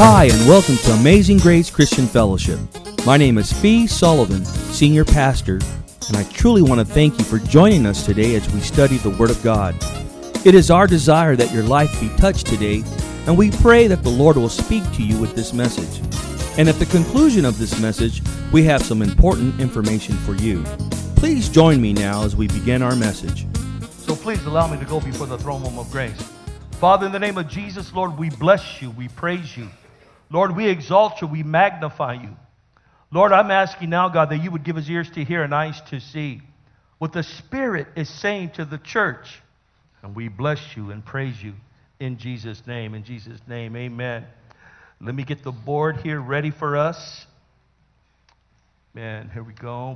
Hi, and welcome to Amazing Grace Christian Fellowship. My name is Fee Sullivan, Senior Pastor, and I truly want to thank you for joining us today as we study the Word of God. It is our desire that your life be touched today, and we pray that the Lord will speak to you with this message. And at the conclusion of this message, we have some important information for you. Please join me now as we begin our message. So please allow me to go before the throne room of grace. Father, in the name of Jesus, Lord, we bless you, we praise you. Lord, we exalt you, we magnify you. Lord, I'm asking now, God, that you would give us ears to hear and eyes to see what the Spirit is saying to the church. And we bless you and praise you in Jesus' name. In Jesus' name, amen. Let me get the board here ready for us. Man, here we go.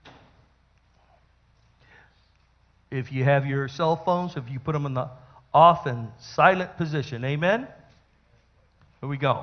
If you have your cell phones, if you put them in the off and silent position, amen? Here we go.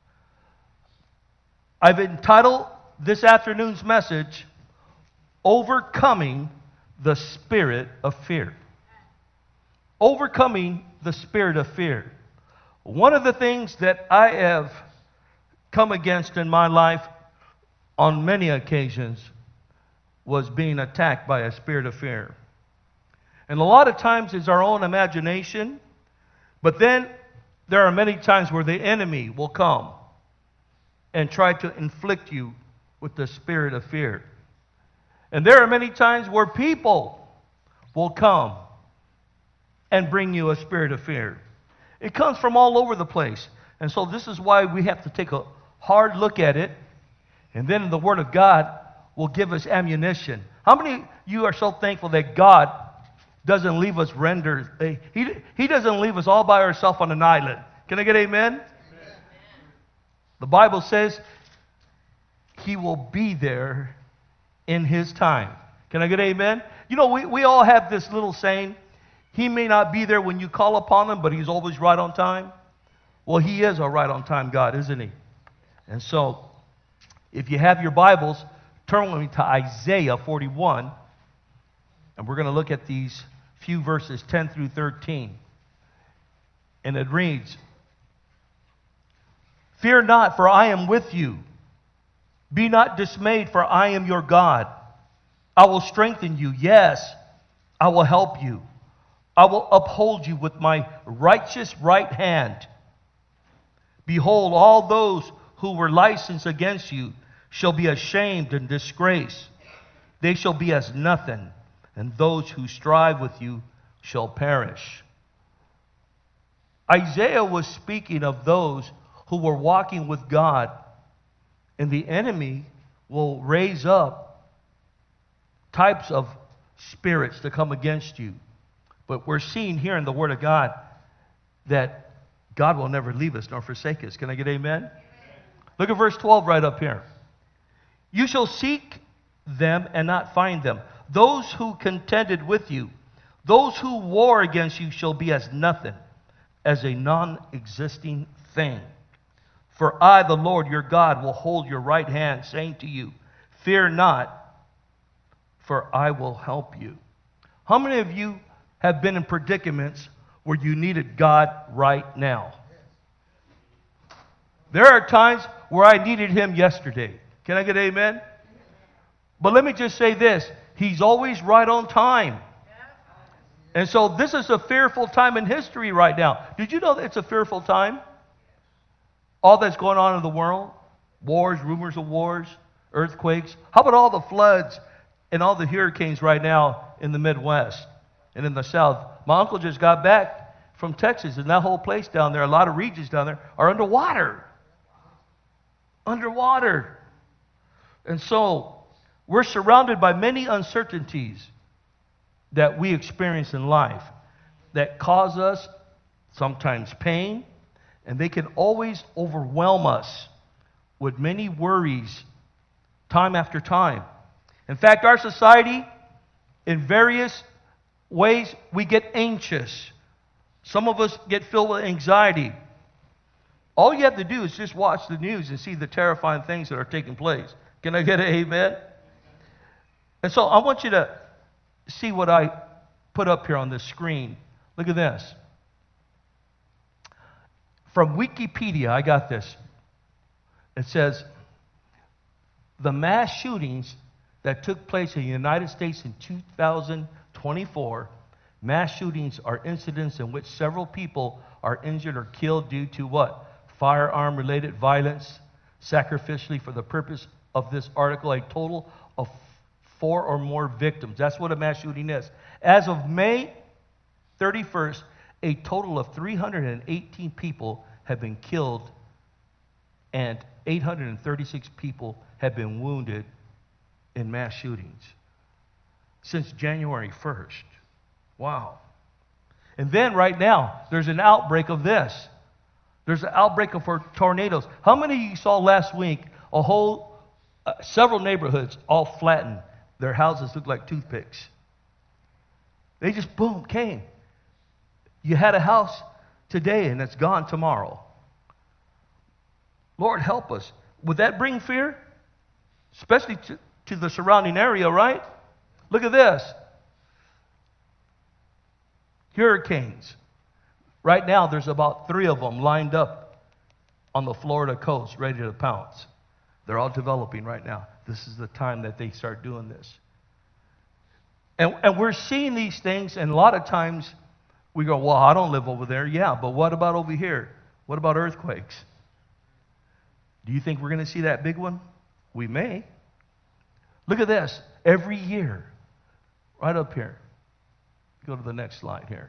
I've entitled this afternoon's message, Overcoming the Spirit of Fear. Overcoming the Spirit of Fear. One of the things that I have come against in my life on many occasions was being attacked by a spirit of fear. And a lot of times it's our own imagination, but then there are many times where the enemy will come and try to inflict you with the spirit of fear. And there are many times where people will come and bring you a spirit of fear. It comes from all over the place. And so this is why we have to take a hard look at it. And then the Word of God will give us ammunition. How many of you are so thankful that God doesn't leave us rendered? He doesn't leave us all by ourselves on an island. Can I get amen? The Bible says He will be there in His time. Can I get amen? You know, we all have this little saying, He may not be there when you call upon Him, but He's always right on time. Well, He is a right on time God, isn't He? And so, if you have your Bibles, turn with me to Isaiah 41, and we're going to look at these few verses 10 through 13. And it reads, Fear not, for I am with you. Be not dismayed, for I am your God. I will strengthen you. Yes, I will help you. I will uphold you with my righteous right hand. Behold, all those who were licensed against you shall be ashamed and disgraced. They shall be as nothing, and those who strive with you shall perish. Isaiah was speaking of those who were walking with God, and the enemy will raise up types of spirits to come against you. But we're seeing here in the Word of God that God will never leave us nor forsake us. Can I get amen? Look at verse 12 right up here. You shall seek them and not find them. Those who contended with you, those who war against you shall be as nothing, as a non-existing thing. For I, the Lord your God, will hold your right hand, saying to you, Fear not, for I will help you. How many of you have been in predicaments where you needed God right now? There are times where I needed Him yesterday. Can I get amen? But let me just say this. He's always right on time. And so this is a fearful time in history right now. Did you know that it's a fearful time? All that's going on in the world, wars, rumors of wars, earthquakes. How about all the floods and all the hurricanes right now in the Midwest and in the South? My uncle just got back from Texas, and that whole place down there, a lot of regions down there, are underwater. Underwater. And so we're surrounded by many uncertainties that we experience in life that cause us sometimes pain, and they can always overwhelm us with many worries time after time. In fact, our society, in various ways, we get anxious. Some of us get filled with anxiety. All you have to do is just watch the news and see the terrifying things that are taking place. Can I get an amen? And so I want you to see what I put up here on this screen. Look at this. From Wikipedia, I got this. It says, the mass shootings that took place in the United States in 2024, mass shootings are incidents in which several people are injured or killed due to what? Firearm-related violence, sacrificially for the purpose of this article, a total of 4 or more victims. That's what a mass shooting is. As of May 31st, a total of 318 people have been killed and 836 people have been wounded in mass shootings since January 1st. Wow. And then right now, there's an outbreak of this. There's an outbreak of tornadoes. How many of you saw last week several neighborhoods all flattened? Their houses looked like toothpicks. They just, boom, came. You had a house today and it's gone tomorrow. Lord, help us. Would that bring fear? Especially to the surrounding area, right? Look at this. Hurricanes. Right now, there's about 3 of them lined up on the Florida coast, ready to pounce. They're all developing right now. This is the time that they start doing this. And we're seeing these things, and a lot of times we go, well, I don't live over there. Yeah, but what about over here? What about earthquakes? Do you think we're going to see that big one? We may. Look at this. Every year, right up here. Go to the next slide here.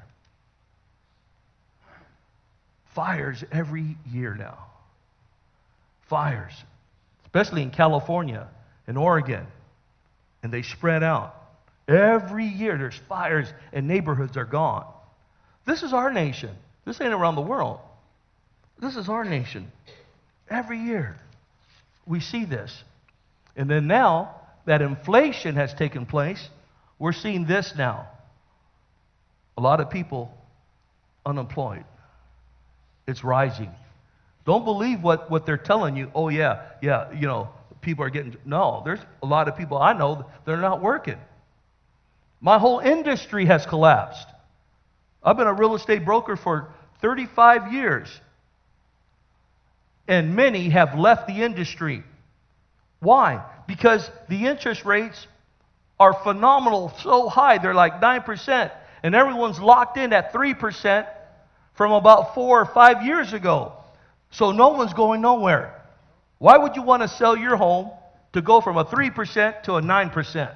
Fires every year now. Fires. Especially in California and Oregon. And they spread out. Every year there's fires and neighborhoods are gone. This is our nation. This ain't around the world. This is our nation. Every year we see this. And then now that inflation has taken place, we're seeing this now. A lot of people unemployed. It's rising. Don't believe what they're telling you. Oh, yeah, people are getting... No, there's a lot of people I know, they're not working. My whole industry has collapsed. I've been a real estate broker for 35 years. And many have left the industry. Why? Because the interest rates are phenomenal, so high. They're like 9%. And everyone's locked in at 3% from about 4 or 5 years ago. So no one's going nowhere. Why would you want to sell your home to go from a 3% to a 9%?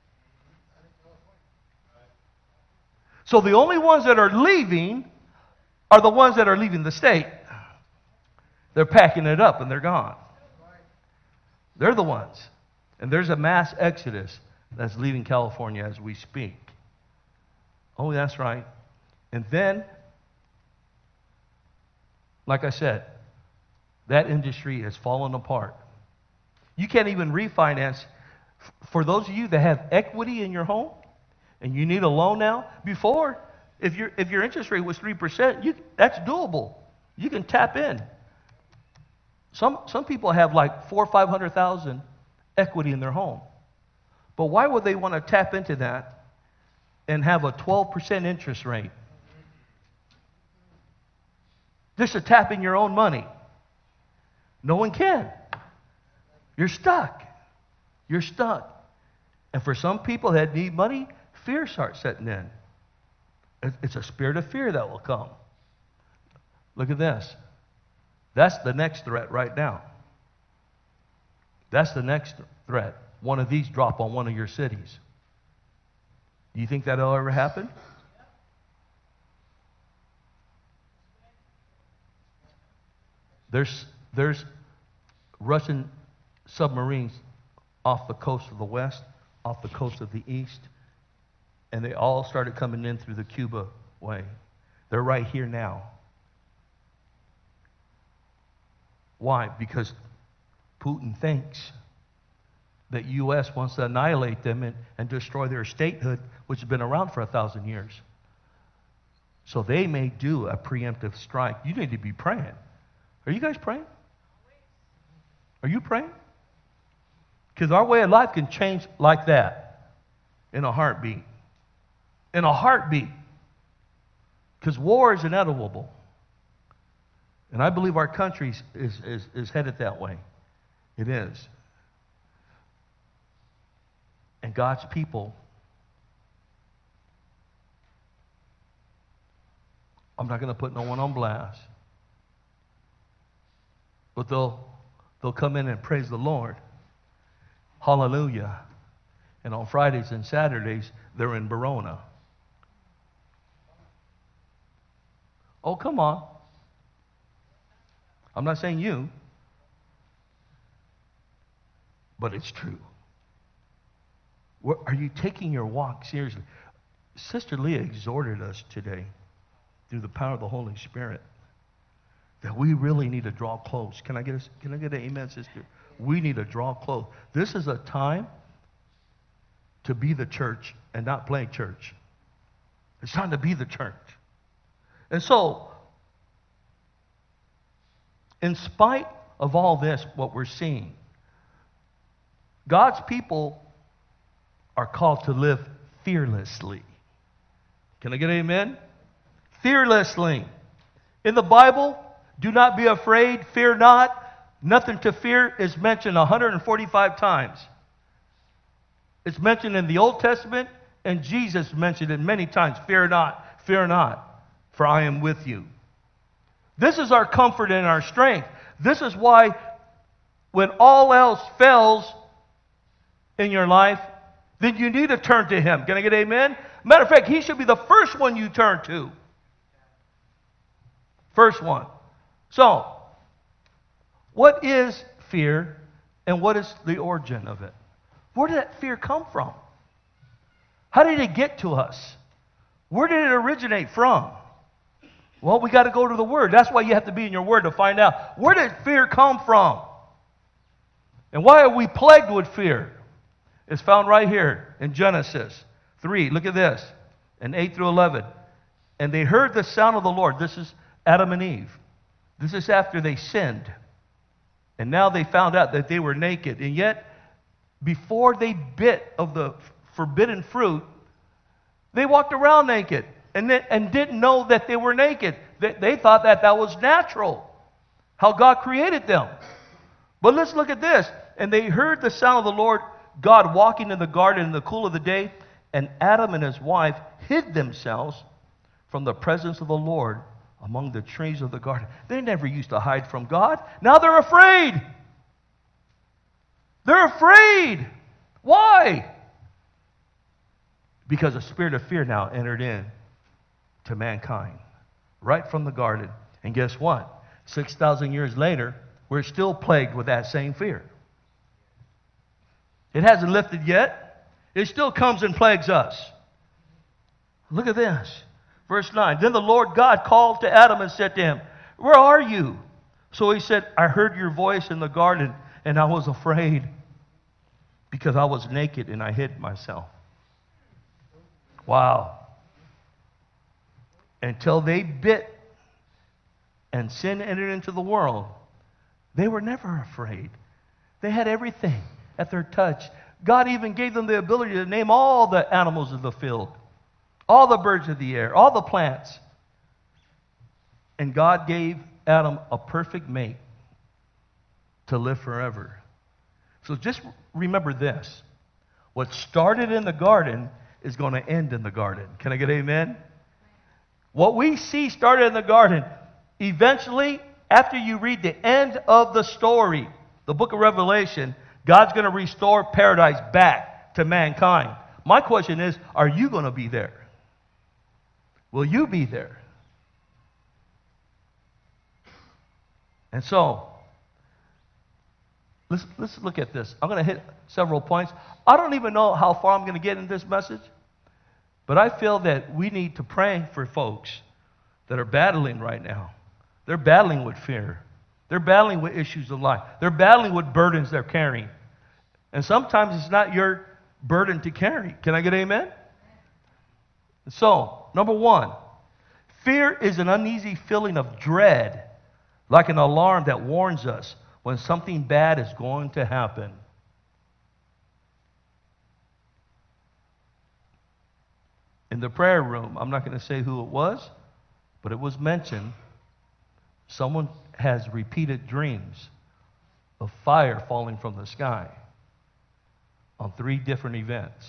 So the only ones that are leaving are the ones that are leaving the state. They're packing it up and they're gone. They're the ones. And there's a mass exodus that's leaving California as we speak. Oh, that's right. And then, like I said, that industry has fallen apart. You can't even refinance. For those of you that have equity in your home and you need a loan now, before, if your interest rate was 3%, that's doable. You can tap in. Some people have like $400,000 or $500,000 equity in their home. But why would they want to tap into that and have a 12% interest rate? Just to tap in your own money. No one can. You're stuck. You're stuck. And for some people that need money, fear starts setting in. It's a spirit of fear that will come. Look at this. That's the next threat right now. That's the next threat. One of these drop on one of your cities. Do you think that'll ever happen? There's Russian submarines off the coast of the west, off the coast of the east, and they all started coming in through the Cuba way. They're right here now. Why? Because Putin thinks that U.S. wants to annihilate them and destroy their statehood, which has been around for 1,000 years. So they may do a preemptive strike. You need to be praying. Are you guys praying? Are you praying? Because our way of life can change like that in a heartbeat. In a heartbeat. Because war is inevitable. And I believe our country is headed that way. It is. And God's people, I'm not going to put no one on blast, but they'll come in and praise the Lord. Hallelujah. And on Fridays and Saturdays, they're in Verona. Oh, come on. I'm not saying you, but it's true. Are you taking your walk seriously? Sister Leah exhorted us today through the power of the Holy Spirit that we really need to draw close. Can I get an amen, sister? We need to draw close. This is a time to be the church and not play church. It's time to be the church. And so, in spite of all this, what we're seeing, God's people are called to live fearlessly. Can I get an amen? Fearlessly. In the Bible, do not be afraid, fear not. Nothing to fear is mentioned 145 times. It's mentioned in the Old Testament, and Jesus mentioned it many times. Fear not, for I am with you. This is our comfort and our strength. This is why when all else fails in your life, then you need to turn to Him. Can I get an amen? Matter of fact, He should be the first one you turn to. First one. So, what is fear and what is the origin of it? Where did that fear come from? How did it get to us? Where did it originate from? Well, we got to go to the Word. That's why you have to be in your Word to find out. Where did fear come from? And why are we plagued with fear? It's found right here in Genesis 3. Look at this. In 8 through 11. And they heard the sound of the Lord. This is Adam and Eve. This is after they sinned. And now they found out that they were naked. And yet, before they bit of the forbidden fruit, they walked around naked and didn't know that they were naked. They thought that was natural, how God created them. But let's look at this. And they heard the sound of the Lord God walking in the garden in the cool of the day, and Adam and his wife hid themselves from the presence of the Lord among the trees of the garden. They never used to hide from God. Now they're afraid. They're afraid. Why? Because a spirit of fear now entered in to mankind, right from the garden. And guess what? 6,000 years later, we're still plagued with that same fear. It hasn't lifted yet. It still comes and plagues us. Look at this. Verse 9. Then the Lord God called to Adam and said to him, "Where are you?" So he said, "I heard your voice in the garden, and I was afraid because I was naked and I hid myself." Wow. Until they bit and sin entered into the world, they were never afraid. They had everything at their touch. God even gave them the ability to name all the animals of the field, all the birds of the air, all the plants. And God gave Adam a perfect mate to live forever. So just remember this. What started in the garden is going to end in the garden. Can I get an amen? What we see started in the garden, eventually, after you read the end of the story, the book of Revelation, God's going to restore paradise back to mankind. My question is, are you going to be there? Will you be there? And so, let's look at this. I'm going to hit several points. I don't even know how far I'm going to get in this message, but I feel that we need to pray for folks that are battling right now. They're battling with fear. They're battling with issues of life. They're battling with burdens they're carrying. And sometimes it's not your burden to carry. Can I get an amen? So, number one, fear is an uneasy feeling of dread, like an alarm that warns us when something bad is going to happen. In the prayer room, I'm not going to say who it was, but it was mentioned Someone has repeated dreams of fire falling from the sky on 3 different events.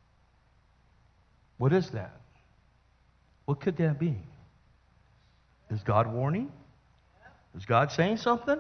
What is that? What could that be? Is God warning? Is God saying something?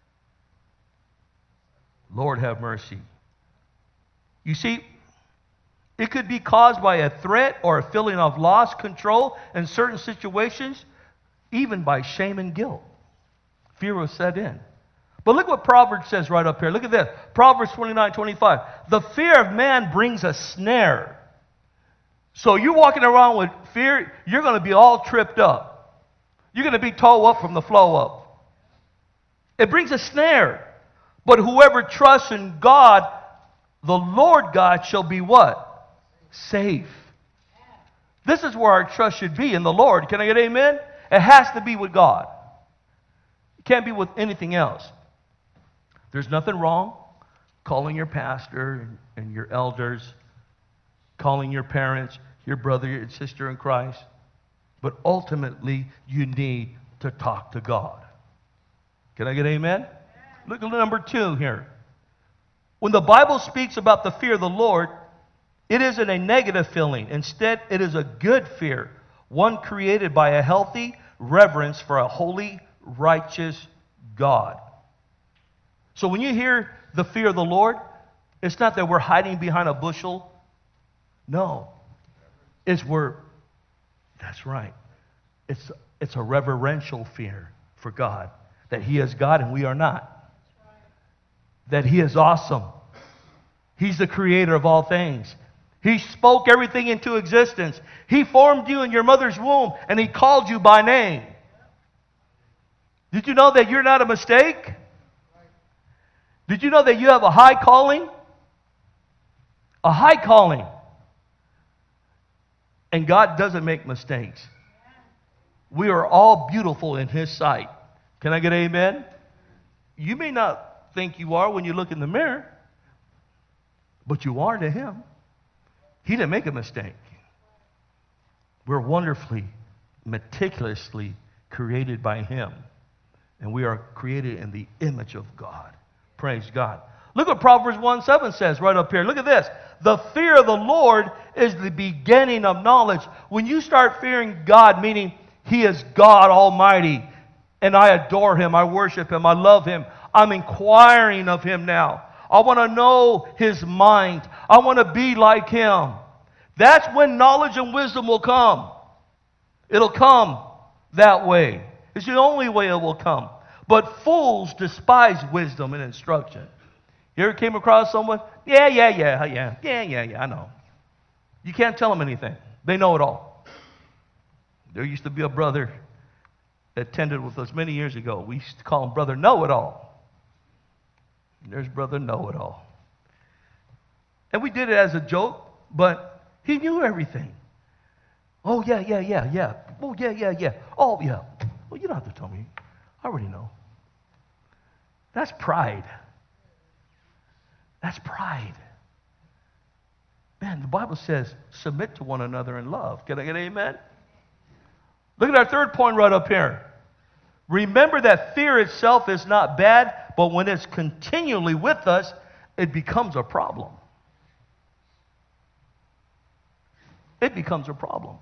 Lord have mercy. You see, it could be caused by a threat or a feeling of lost control in certain situations, even by shame and guilt. Fear will set in. But look what Proverbs says right up here. Look at this. Proverbs 29:25. The fear of man brings a snare. So you're walking around with fear, you're going to be all tripped up. You're going to be toe up from the flow up. It brings a snare. But whoever trusts in God, the Lord God, shall be what? Safe. This is where our trust should be, in the Lord. Can I get amen? It has to be with God. It can't be with anything else. There's nothing wrong calling your pastor and your elders, calling your parents, your brother, your sister in Christ. But ultimately, you need to talk to God. Can I get amen? Look at number 2 here. When the Bible speaks about the fear of the Lord, it isn't a negative feeling. Instead, it is a good fear, one created by a healthy reverence for a holy, righteous God. So when you hear the fear of the Lord, it's not that we're hiding behind a bushel. No. That's right. It's a reverential fear for God, that He is God and we are not. That He is awesome. He's the creator of all things. He spoke everything into existence. He formed you in your mother's womb and He called you by name. Did you know that you're not a mistake? Did you know that you have a high calling? A high calling. And God doesn't make mistakes. We are all beautiful in His sight. Can I get an amen? You may not think you are when you look in the mirror, but you are to Him. He didn't make a mistake. We're wonderfully, meticulously created by Him. And we are created in the image of God. Praise God. Look what Proverbs 1:7 says right up here. Look at this. The fear of the Lord is the beginning of knowledge. When you start fearing God, meaning He is God Almighty, and I adore Him, I worship Him, I love Him, I'm inquiring of Him now. I want to know His mind. I want to be like Him. That's when knowledge and wisdom will come. It'll come that way. It's the only way it will come. But fools despise wisdom and instruction. You ever came across someone? Yeah, I know. You can't tell them anything. They know it all. There used to be a brother that attended with us many years ago. We used to call him Brother Know-It-All. There's Brother Know-It-All. And we did it as a joke, but he knew everything. Oh, yeah. Oh, yeah. Oh, yeah. Well, you don't have to tell me. I already know. That's pride. That's pride. Man, the Bible says, submit to one another in love. Can I get an amen? Look at our third point right up here. Remember that fear itself is not bad, but when it's continually with us, it becomes a problem. It becomes a problem.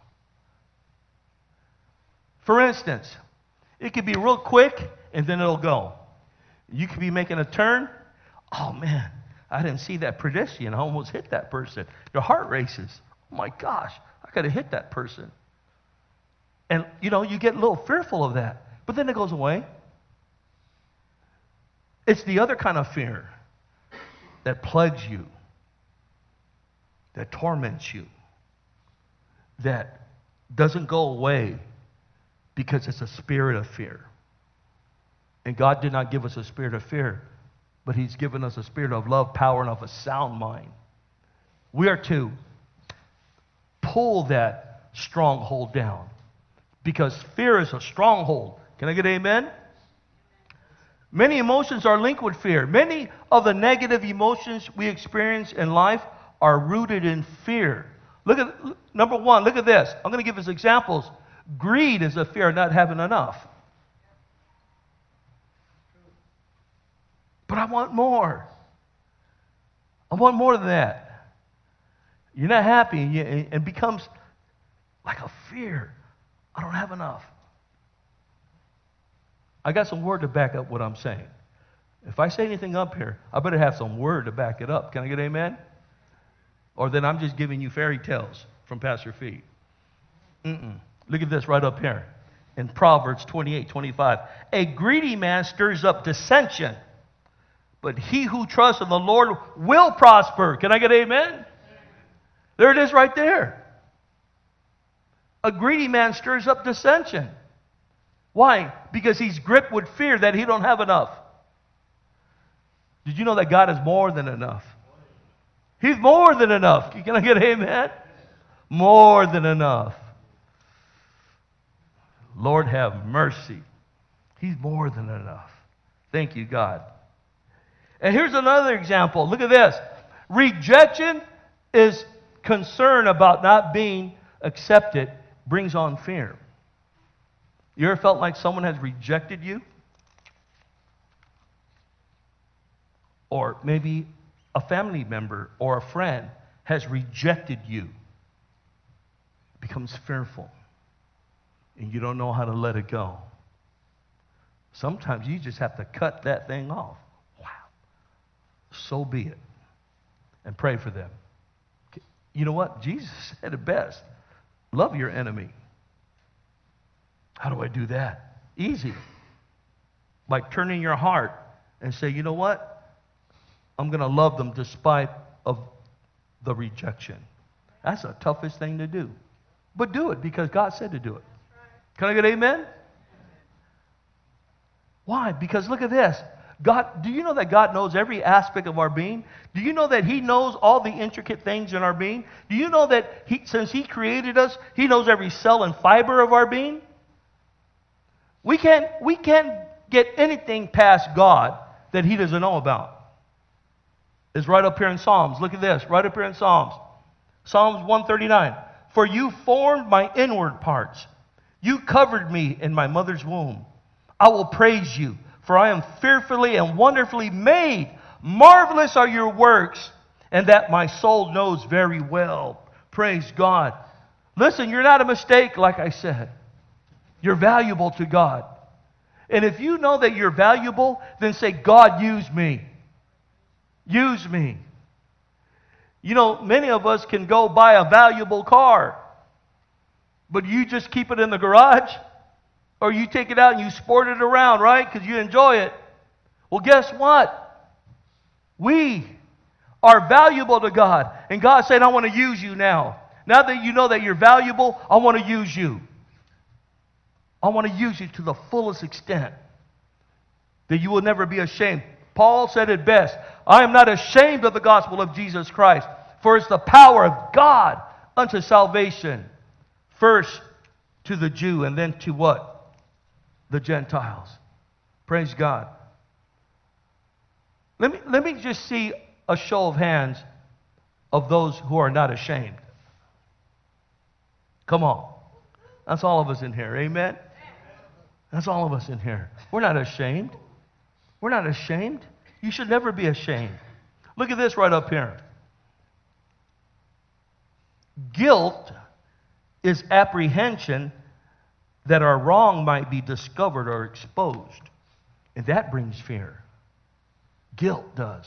For instance, it could be real quick and then it'll go. You could be making a turn. Oh man, I didn't see that pedestrian. I almost hit that person. Your heart races. Oh my gosh, I could have hit that person. And you get a little fearful of that. But then it goes away. It's the other kind of fear that plagues you, that torments you, that doesn't go away because it's a spirit of fear. And God did not give us a spirit of fear, but He's given us a spirit of love, power, and of a sound mind. We are to pull that stronghold down because fear is a stronghold. Can I get an amen? Many emotions are linked with fear. Many of the negative emotions we experience in life are rooted in fear. Look at number one. Look at this. I'm going to give us examples. Greed is a fear of not having enough. But I want more. I want more than that. You're not happy, and it becomes like a fear. I don't have enough. I got some word to back up what I'm saying. If I say anything up here, I better have some word to back it up. Can I get an amen? Or then I'm just giving you fairy tales from Pastor Fee. Look at this right up here. In Proverbs 28:25. A greedy man stirs up dissension, but he who trusts in the Lord will prosper. Can I get an amen? There it is right there. A greedy man stirs up dissension. Why? Because he's gripped with fear that he don't have enough. Did you know that God is more than enough? He's more than enough. Can I get an amen? More than enough. Lord, have mercy. He's more than enough. Thank you, God. And here's another example. Look at this. Rejection is concern about not being accepted, brings on fear. You ever felt like someone has rejected you? Or maybe a family member or a friend has rejected you. It becomes fearful. And you don't know how to let it go. Sometimes you just have to cut that thing off. Wow. So be it. And pray for them. You know what? Jesus said it best. Love your enemy. How do I do that? Easy. By turning your heart and say, you know what? I'm going to love them despite of the rejection. That's the toughest thing to do. But do it because God said to do it. Can I get amen? Why? Because look at this. God, do you know that God knows every aspect of our being? Do you know that He knows all the intricate things in our being? Do you know that since He created us, He knows every cell and fiber of our being? We can't get anything past God that He doesn't know about. It's right up here in Psalms. Look at this, right up here in Psalms. Psalms 139. For you formed my inward parts. You covered me in my mother's womb. I will praise you, for I am fearfully and wonderfully made. Marvelous are your works, and that my soul knows very well. Praise God. Listen, you're not a mistake, like I said. You're valuable to God. And if you know that you're valuable, then say, God, use me. Use me. You know, many of us can go buy a valuable car, but you just keep it in the garage, or you take it out and you sport it around, right? Because you enjoy it. Well, guess what? We are valuable to God. And God said, I want to use you now. Now that you know that you're valuable, I want to use you. I want to use you to the fullest extent that you will never be ashamed. Paul said it best. I am not ashamed of the gospel of Jesus Christ, for it's the power of God unto salvation. First to the Jew, and then to what? The Gentiles. Praise God. Let me just see a show of hands of those who are not ashamed. Come on. That's all of us in here. Amen? That's all of us in here. We're not ashamed. We're not ashamed. You should never be ashamed. Look at this right up here. Guilt is apprehension that our wrong might be discovered or exposed. And that brings fear. Guilt does.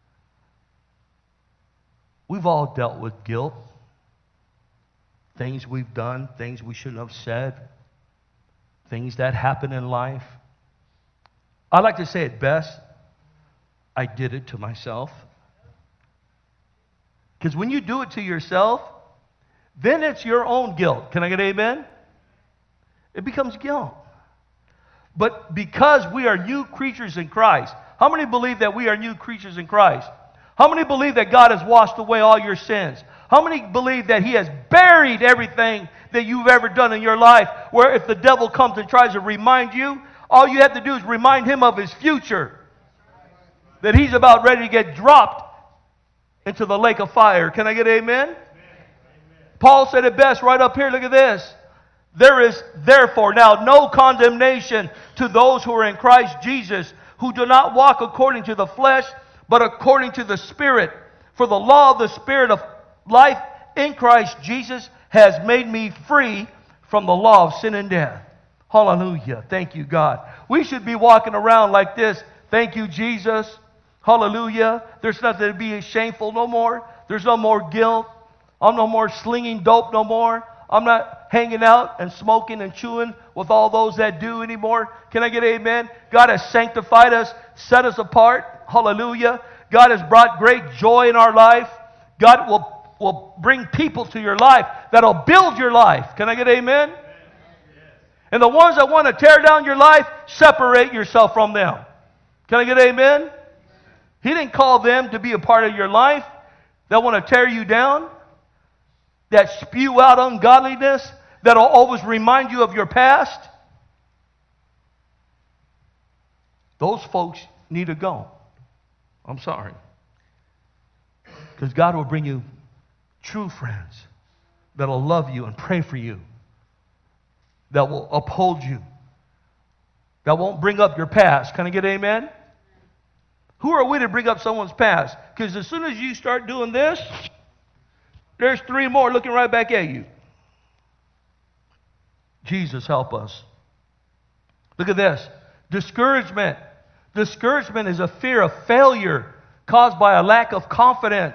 We've all dealt with guilt. Things we've done, things we shouldn't have said, things that happen in life. I like to say it best. I did it to myself. Because when you do it to yourself, then it's your own guilt. Can I get an amen? It becomes guilt. But because we are new creatures in Christ, how many believe that we are new creatures in Christ? How many believe that God has washed away all your sins? How many believe that He has buried everything that you've ever done in your life, where if the devil comes and tries to remind you, all you have to do is remind him of his future, that he's about ready to get dropped into the lake of fire. Can I get an amen? Amen. Paul said it best right up here. Look at this. There is therefore now no condemnation to those who are in Christ Jesus, who do not walk according to the flesh, but according to the Spirit. For the law of the Spirit of life in Christ Jesus has made me free from the law of sin and death. Hallelujah. Thank you, God. We should be walking around like this. Thank you, Jesus. Hallelujah. There's nothing to be shameful no more. There's no more guilt. I'm no more slinging dope no more. I'm not hanging out and smoking and chewing with all those that do anymore. Can I get amen? God has sanctified us, set us apart. Hallelujah. God has brought great joy in our life. God will bring people to your life that'll build your life. Can I get amen? And the ones that want to tear down your life, separate yourself from them. Can I get amen? He didn't call them to be a part of your life that want to tear you down, that spew out ungodliness, that'll always remind you of your past. Those folks need to go. I'm sorry. Because God will bring you true friends that'll love you and pray for you, that will uphold you, that won't bring up your past. Can I get amen? Who are we to bring up someone's past? Because as soon as you start doing this, there's 3 more looking right back at you. Jesus, help us. Look at this. Discouragement. Discouragement is a fear of failure caused by a lack of confidence.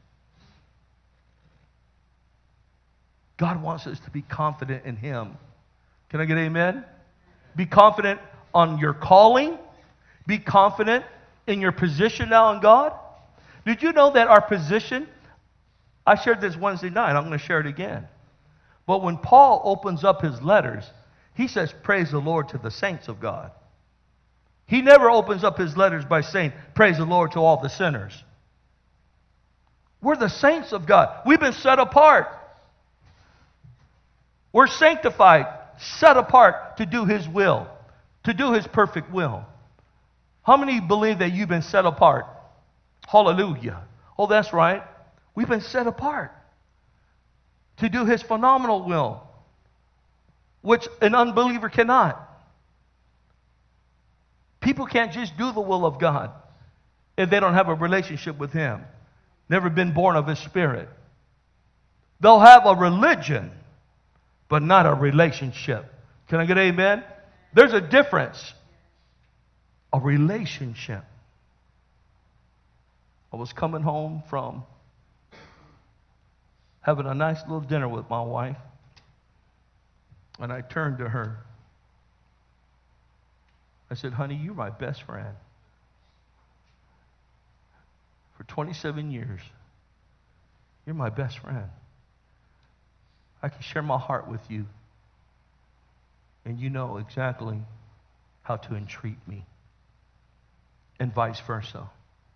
God wants us to be confident in Him. Can I get amen? Be confident on your calling. Be confident in your position now in God. Did you know that our position, I shared this Wednesday night, I'm going to share it again. But when Paul opens up his letters, he says, praise the Lord to the saints of God. He never opens up his letters by saying, praise the Lord to all the sinners. We're the saints of God. We've been set apart. We're sanctified, set apart to do His will, to do His perfect will. How many believe that you've been set apart? Hallelujah. Oh, that's right. We've been set apart to do His phenomenal will, which an unbeliever cannot. People can't just do the will of God if they don't have a relationship with Him, never been born of His Spirit. They'll have a religion, but not a relationship. Can I get amen? There's a difference. A relationship. I was coming home from having a nice little dinner with my wife, and I turned to her. I said, honey, you're my best friend. For 27 years, you're my best friend. I can share my heart with you, and you know exactly how to entreat me, and vice versa.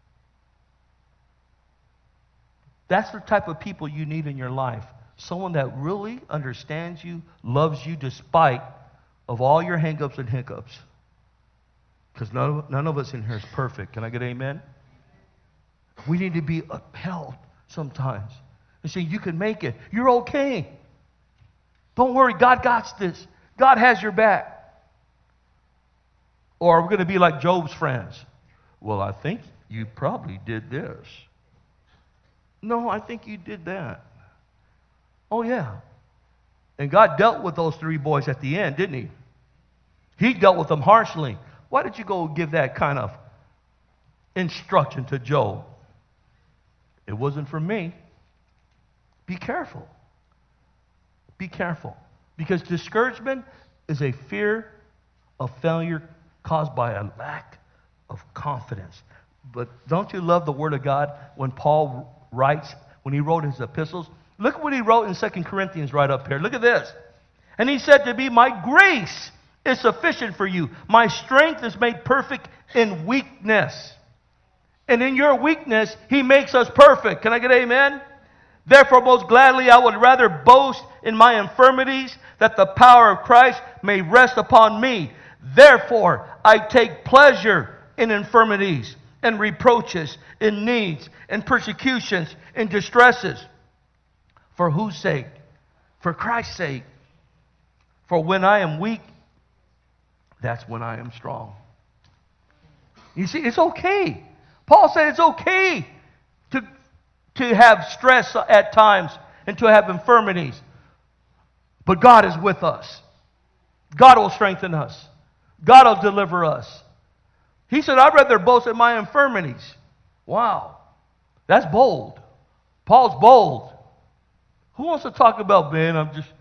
That's the type of people you need in your life. Someone that really understands you, loves you, despite of all your hang-ups and hiccups. Because none of us in here is perfect. Can I get amen? We need to be upheld sometimes. And say, you can make it. You're okay. Don't worry, God got this. God has your back. Or we're going to be like Job's friends. Well, I think you probably did this. No, I think you did that. Oh, yeah. And God dealt with those 3 boys at the end, didn't He? He dealt with them harshly. Why did you go give that kind of instruction to Job? It wasn't for me. Be careful. Be careful. Because discouragement is a fear of failure caused by a lack of confidence. But don't you love the Word of God when Paul writes, when he wrote his epistles? Look what he wrote in 2 Corinthians right up here. Look at this. And he said to me, my grace is sufficient for you. My strength is made perfect in weakness. And in your weakness, He makes us perfect. Can I get amen? Therefore, most gladly, I would rather boast in my infirmities, that the power of Christ may rest upon me. Therefore, I take pleasure in infirmities and reproaches, in needs and persecutions and distresses. For whose sake? For Christ's sake. For when I am weak, that's when I am strong. You see, it's okay. Paul said it's okay to have stress at times and to have infirmities. But God is with us. God will strengthen us. God will deliver us. He said, I'd rather boast in my infirmities. Wow. That's bold. Paul's bold. Who wants to talk about, man, I'm just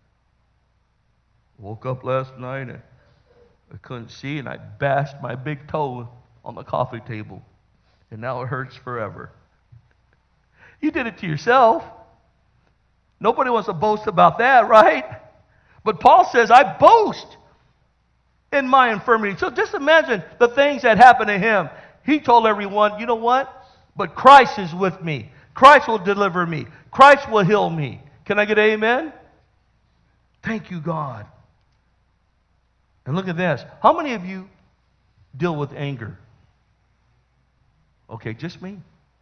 woke up last night and I couldn't see and I bashed my big toe on the coffee table and now it hurts forever. You did it to yourself. Nobody wants to boast about that, right? But Paul says, I boast in my infirmity. So just imagine the things that happened to him. He told everyone, you know what? But Christ is with me. Christ will deliver me. Christ will heal me. Can I get an amen? Thank you, God. And look at this. How many of you deal with anger? Okay, just me.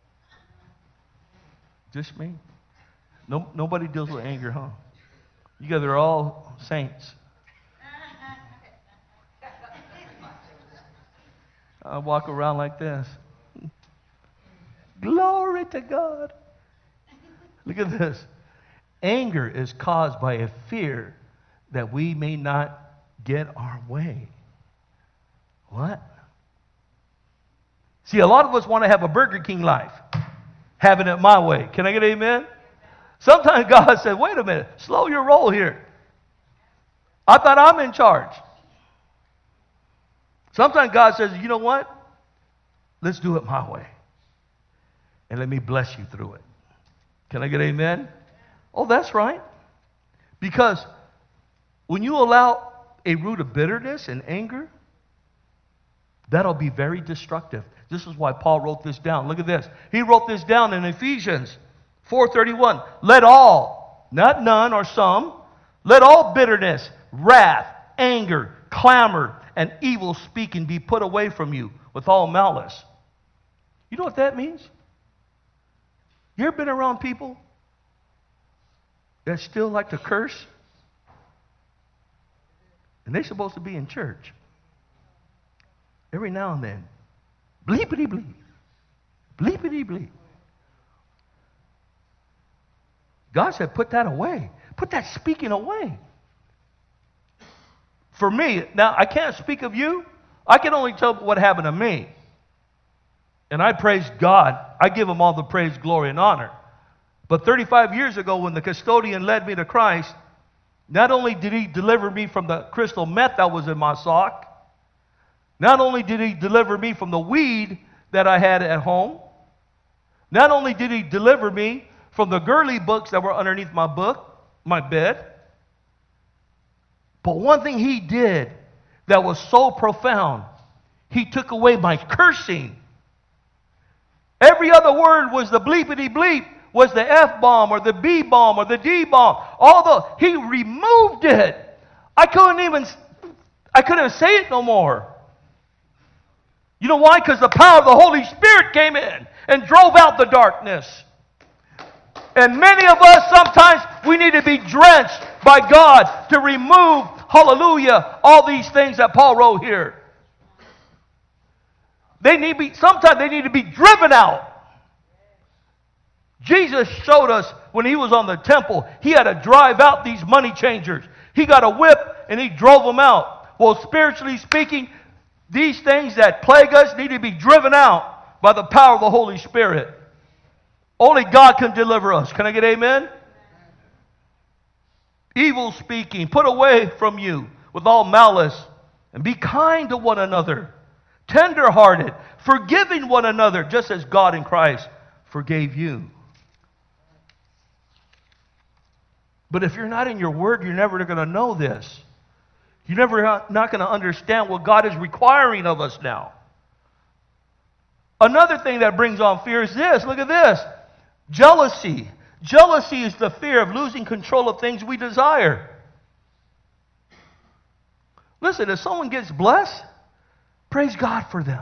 Just me. No, nobody deals with anger, huh? You guys are all saints. I walk around like this. Glory to God. Look at this. Anger is caused by a fear that we may not get our way. What? See, a lot of us want to have a Burger King life. Having it my way. Can I get an amen? Sometimes God says, wait a minute, slow your roll here. I thought I'm in charge. Sometimes God says, you know what? Let's do it my way. And let me bless you through it. Can I get an amen? Oh, that's right. Because when you allow a root of bitterness and anger, that'll be very destructive. This is why Paul wrote this down. Look at this. He wrote this down in Ephesians 4:31. Let all, not none or some, let all bitterness, wrath, anger, clamor, and evil speaking be put away from you with all malice. You know what that means? You ever been around people that still like to curse? And they're supposed to be in church. Every now and then. Bleepity bleep. Bleepity bleep. God said, put that away. Put that speaking away. For me, now I can't speak of you. I can only tell what happened to me. And I praise God. I give him all the praise, glory, and honor. But 35 years ago, when the custodian led me to Christ, not only did he deliver me from the crystal meth that was in my sock, not only did he deliver me from the weed that I had at home, not only did he deliver me from the girly books that were underneath my bed, but one thing he did that was so profound, he took away my cursing. Every other word was the bleepity bleep, was the F-bomb or the B-bomb or the D-bomb. He removed it. I couldn't say it no more. You know why? Because the power of the Holy Spirit came in and drove out the darkness. And many of us, sometimes, we need to be drenched by God to remove, hallelujah, all these things that Paul wrote here. Sometimes they need to be driven out. Jesus showed us when he was on the temple, he had to drive out these money changers. He got a whip and he drove them out. Well, spiritually speaking, these things that plague us need to be driven out by the power of the Holy Spirit. Only God can deliver us. Can I get amen? Evil speaking, put away from you with all malice, and be kind to one another, tender-hearted, forgiving one another, just as God in Christ forgave you. But if you're not in your word, you're never going to know this. You're not going to understand what God is requiring of us now. Another thing that brings on fear is this. Look at this. Jealousy. Jealousy is the fear of losing control of things we desire. Listen, if someone gets blessed, praise God for them.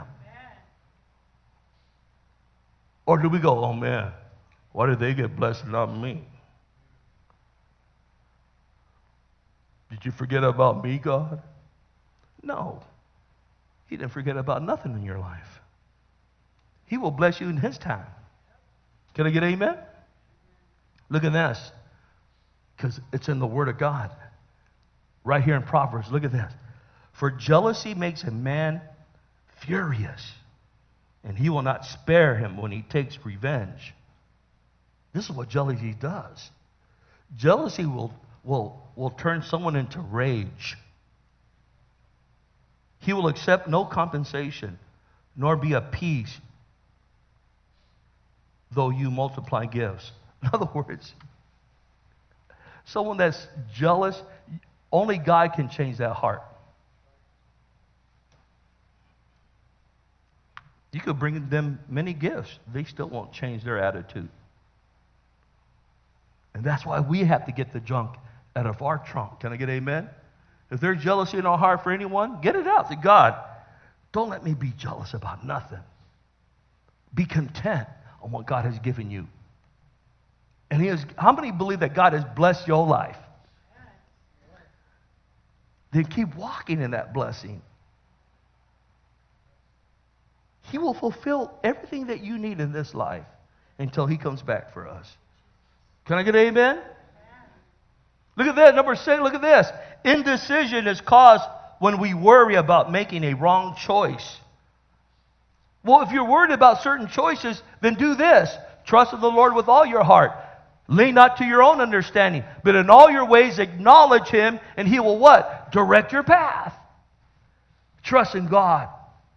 Or do we go, oh man, why did they get blessed and not me? Did you forget about me, God? No. He didn't forget about nothing in your life. He will bless you in His time. Can I get amen? Look at this. Because it's in the Word of God. Right here in Proverbs. Look at this. For jealousy makes a man furious, and he will not spare him when he takes revenge. This is what jealousy does. Jealousy will turn someone into rage. He will accept no compensation, nor be appeased, though you multiply gifts. In other words, someone that's jealous, only God can change that heart. You could bring them many gifts. They still won't change their attitude. And that's why we have to get the junk out of our trunk. Can I get amen? If there's jealousy in our heart for anyone, get it out to God. Don't let me be jealous about nothing. Be content on what God has given you. And how many believe that God has blessed your life? Then keep walking in that blessing. He will fulfill everything that you need in this life until He comes back for us. Can I get an amen? Look at that. Number 6, look at this. Indecision is caused when we worry about making a wrong choice. Well, if you're worried about certain choices, then do this. Trust in the Lord with all your heart. Lean not to your own understanding, but in all your ways acknowledge Him, and He will what? Direct your path. Trust in God.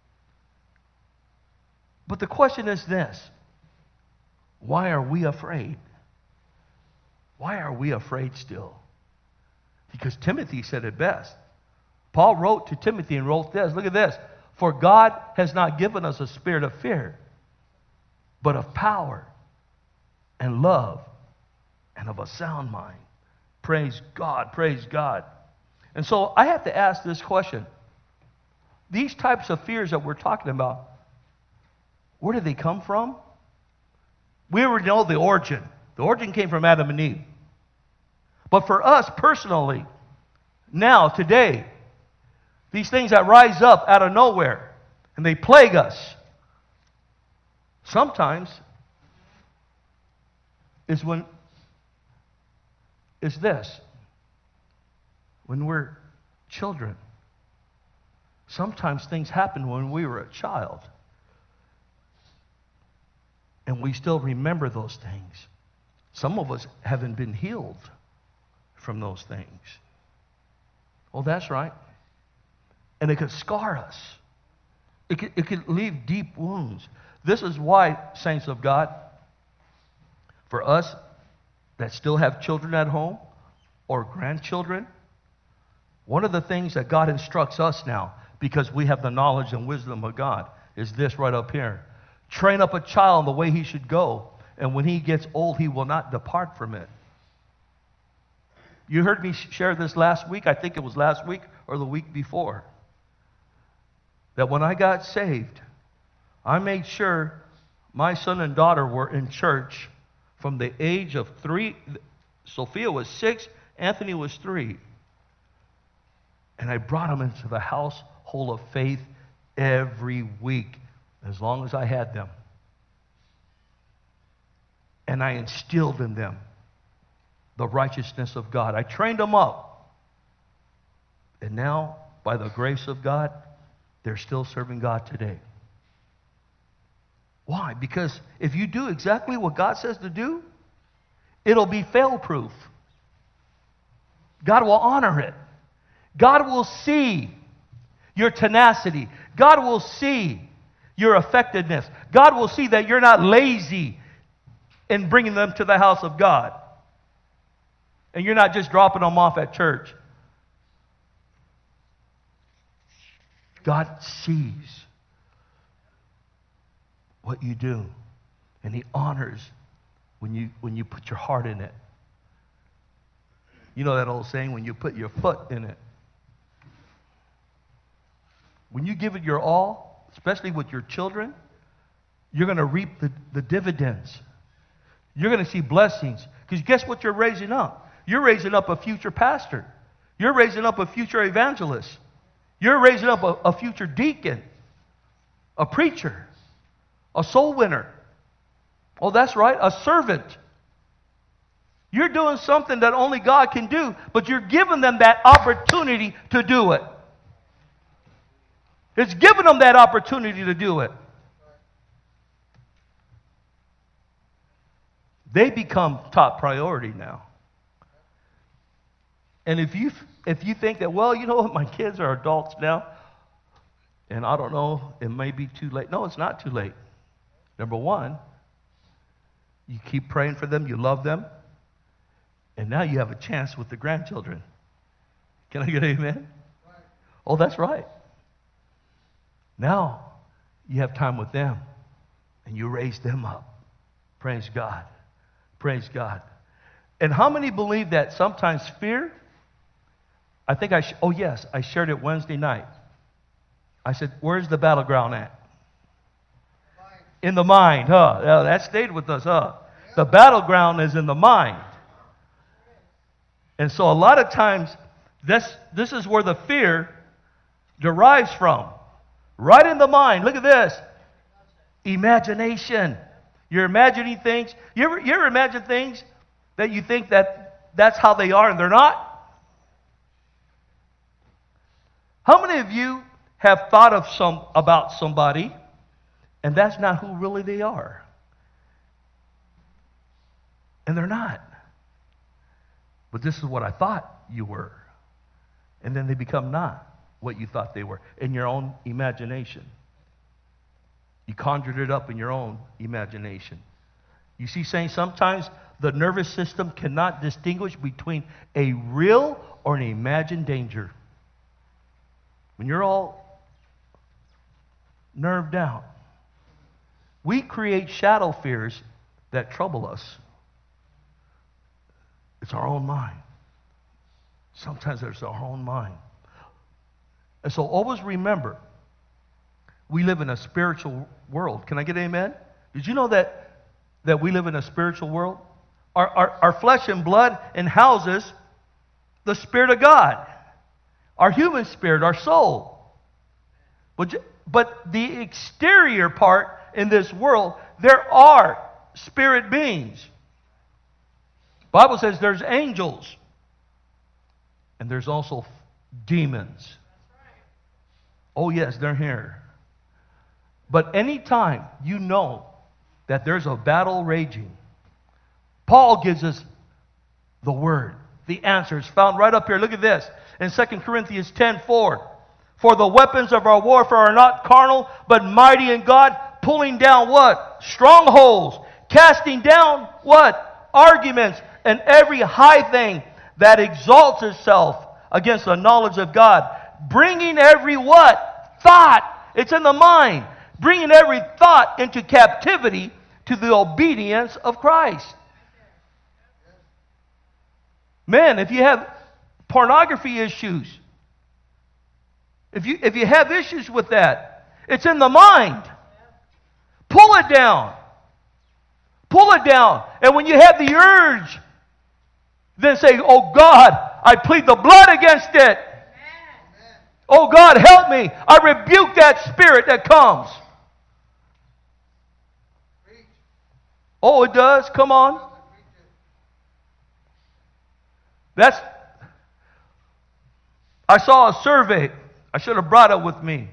But the question is this. Why are we afraid? Why are we afraid still? Because Timothy said it best. Paul wrote to Timothy and wrote this. Look at this. For God has not given us a spirit of fear, but of power and love and of a sound mind. Praise God. Praise God. And so I have to ask this question. These types of fears that we're talking about, where did they come from? We already know the origin. The origin came from Adam and Eve. But for us personally, now, today, these things that rise up out of nowhere and they plague us, sometimes is this. When we're children. Sometimes things happen when we were a child. And we still remember those things. Some of us haven't been healed from those things. Oh, that's right. And it could scar us. It could leave deep wounds. This is why, saints of God, for us that still have children at home or grandchildren, one of the things that God instructs us now, because we have the knowledge and wisdom of God, is this right up here. Train up a child in the way he should go, and when he gets old, he will not depart from it. You heard me share this last week. I think it was last week or the week before. That when I got saved, I made sure my son and daughter were in church from the age of 3. Sophia was 6, Anthony was 3. And I brought them into the household of faith every week, as long as I had them. And I instilled in them the righteousness of God. I trained them up. And now, by the grace of God, they're still serving God today. Why? Because if you do exactly what God says to do, it'll be fail-proof. God will honor it. God will see your tenacity. God will see your effectiveness. God will see that you're not lazy in bringing them to the house of God. And you're not just dropping them off at church. God sees what you do. And He honors when you put your heart in it. You know that old saying, when you put your foot in it. When you give it your all, especially with your children, you're going to reap the dividends. You're going to see blessings. Because guess what you're raising up? You're raising up a future pastor. You're raising up a future evangelist. You're raising up a future deacon, a preacher, a soul winner. Oh, that's right, a servant. You're doing something that only God can do, but you're giving them that opportunity to do it. It's giving them that opportunity to do it. They become top priority now. And if you think that, well, you know what, my kids are adults now, and I don't know, it may be too late. No, it's not too late. Number one, you keep praying for them, you love them, and now you have a chance with the grandchildren. Can I get an amen? Oh, that's right. Now you have time with them, and you raise them up. Praise God. Praise God. And how many believe that sometimes fear? I think I shared it Wednesday night. I said, where's the battleground at? In the mind, huh? Yeah, that stayed with us, huh? The battleground is in the mind. And so a lot of times, this is where the fear derives from. Right in the mind. Look at this. Imagination. You're imagining things. You ever imagine things that you think that's how they are and they're not? How many of you have thought about somebody and that's not who really they are? And they're not. But this is what I thought you were. And then they become not what you thought they were in your own imagination. You conjured it up in your own imagination. You see, saying sometimes the nervous system cannot distinguish between a real or an imagined danger. When you're all nerved out, we create shadow fears that trouble us. It's our own mind. Sometimes it's our own mind. And so always remember, we live in a spiritual world. Can I get an amen? Did you know that we live in a spiritual world? Our flesh and blood houses the Spirit of God. Our human spirit, our soul. But the exterior part in this world, there are spirit beings. The Bible says there's angels. And there's also demons. Oh yes, they're here. But anytime you know that there's a battle raging, Paul gives us the word. The answer is found right up here. Look at this. In 2 Corinthians 10:4. For the weapons of our warfare are not carnal, but mighty in God, pulling down what? Strongholds. Casting down what? Arguments. And every high thing that exalts itself against the knowledge of God. Bringing every what? Thought. It's in the mind. Bringing every thought into captivity to the obedience of Christ. Man, if you have pornography issues, if you have issues with that, it's in the mind. Pull it down. Pull it down. And when you have the urge, then say, oh God, I plead the blood against it. Oh God, help me. I rebuke that spirit that comes. Oh, it does? Come on. I saw a survey. I should have brought it with me.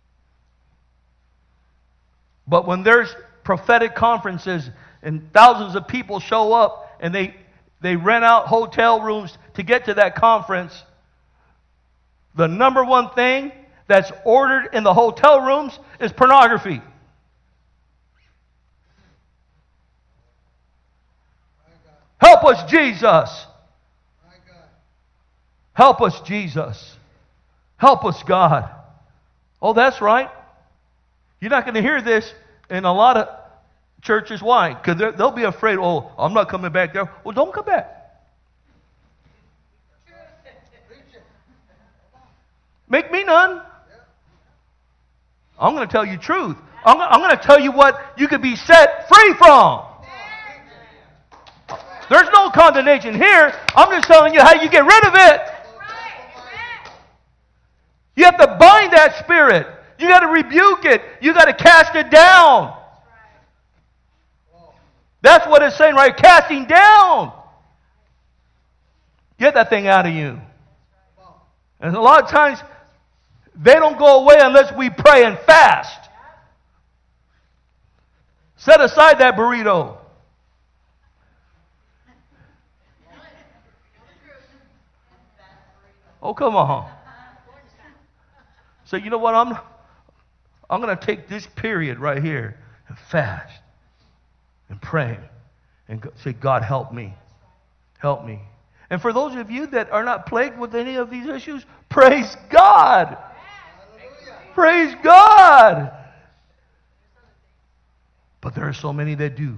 But when there's prophetic conferences and thousands of people show up and they rent out hotel rooms to get to that conference, the number one thing that's ordered in the hotel rooms is pornography. Help us, Jesus. Help us, Jesus. Help us, God. Oh, that's right. You're not going to hear this in a lot of churches. Why? Because they'll be afraid, oh, I'm not coming back there. Well, don't come back. Make me none. I'm going to tell you truth. I'm going to tell you what you could be set free from. There's no condemnation here. I'm just telling you how you get rid of it. You have to bind that spirit. You got to rebuke it. You got to cast it down. That's what it's saying, right? Casting down. Get that thing out of you. And a lot of times, they don't go away unless we pray and fast. Set aside that burrito. Oh, come on. So you know what? I'm going to take this period right here and fast and pray and say, God, help me. Help me. And for those of you that are not plagued with any of these issues, praise God. Praise God. But there are so many that do.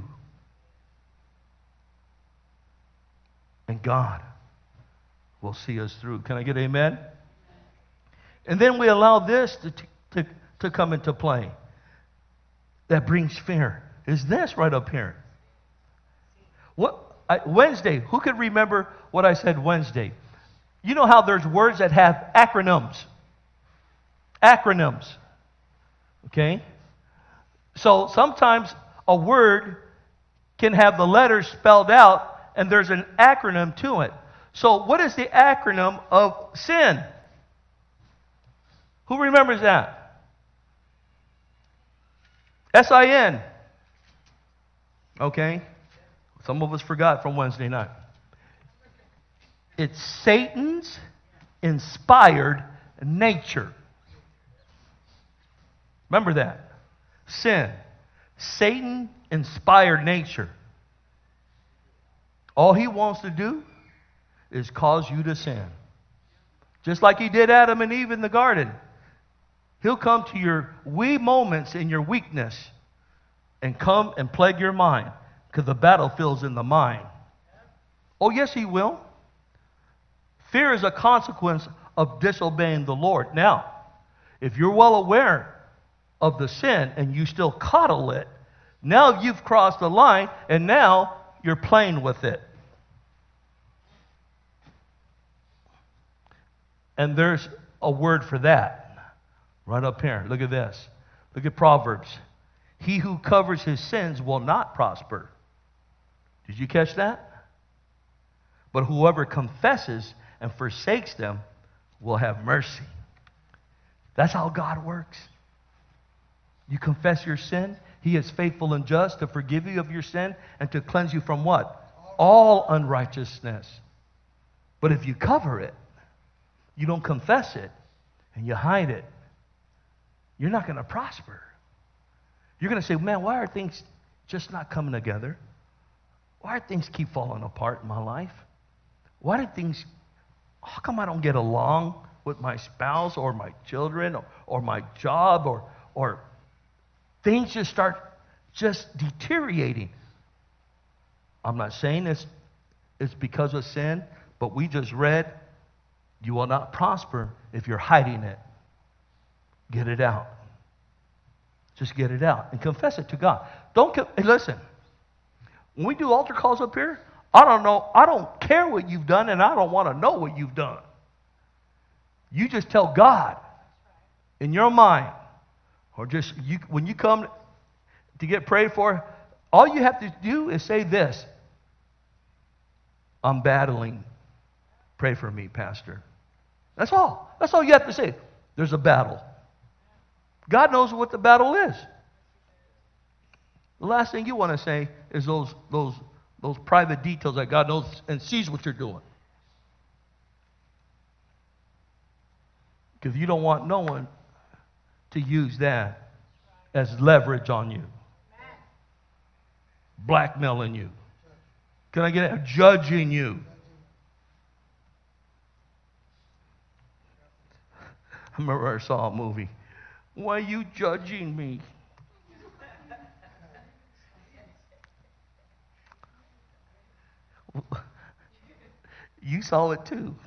And God will see us through. Can I get amen? And then we allow this to come into play. That brings fear. Is this right up here? Wednesday. Who could remember what I said Wednesday? You know how there's words that have acronyms. Acronyms. Okay? So sometimes a word can have the letters spelled out and there's an acronym to it. So what is the acronym of sin? Who remembers that? S-I-N. Okay. Some of us forgot from Wednesday night. It's Satan's inspired nature. Remember that. Sin. Satan inspired nature. All he wants to do is cause you to sin. Just like he did Adam and Eve in the garden. He'll come to your wee moments in your weakness and come and plague your mind, because the battlefield's in the mind. Oh, yes, he will. Fear is a consequence of disobeying the Lord. Now, if you're well aware of the sin and you still coddle it, now you've crossed the line and now you're playing with it. And there's a word for that right up here. Look at this. Look at Proverbs. He who covers his sins will not prosper. Did you catch that? But whoever confesses and forsakes them will have mercy. That's how God works. You confess your sin. He is faithful and just to forgive you of your sin and to cleanse you from what? All unrighteousness. But if you cover it, you don't confess it, and you hide it, you're not going to prosper. You're going to say, man, why are things just not coming together? Why do things keep falling apart in my life? How come I don't get along with my spouse or my children or my job or things just start just deteriorating? I'm not saying it's because of sin, but we just read, you will not prosper if you're hiding it. Get it out. Just get it out and confess it to God. Hey, listen, when we do altar calls up here, I don't care what you've done, and I don't want to know what you've done. You just tell God in your mind, or just when you come to get prayed for, all you have to do is say this: I'm battling. Pray for me, Pastor. That's all. That's all you have to say. There's a battle. God knows what the battle is. The last thing you want to say is those private details that God knows and sees what you're doing. Because you don't want no one to use that as leverage on you. Blackmailing you. Can I get it? Judging you. I remember I saw a movie. Why are you judging me? You saw it too.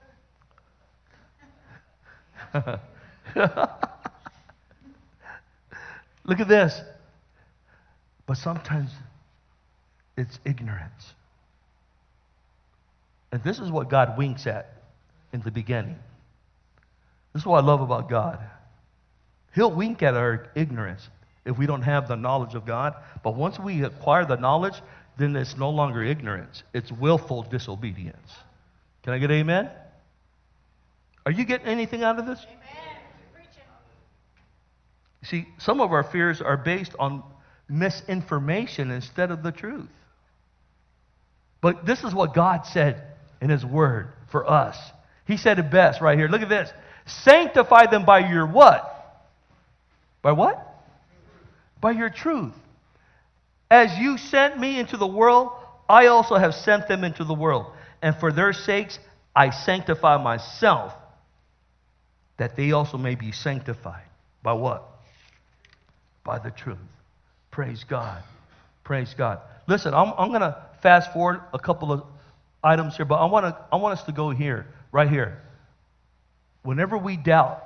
Look at this. But sometimes it's ignorance. And this is what God winks at in the beginning. This is what I love about God. He'll wink at our ignorance if we don't have the knowledge of God. But once we acquire the knowledge, then it's no longer ignorance. It's willful disobedience. Can I get amen? Are you getting anything out of this? Amen. Preaching. See, some of our fears are based on misinformation instead of the truth. But this is what God said in His Word for us. He said it best right here. Look at this. Sanctify them by your what? By what? By your truth. As you sent me into the world, I also have sent them into the world. And for their sakes, I sanctify myself, that they also may be sanctified. By what? By the truth. Praise God. Praise God. Listen, I'm going to fast forward a couple of items here, but I want us to go here, right here. Whenever we doubt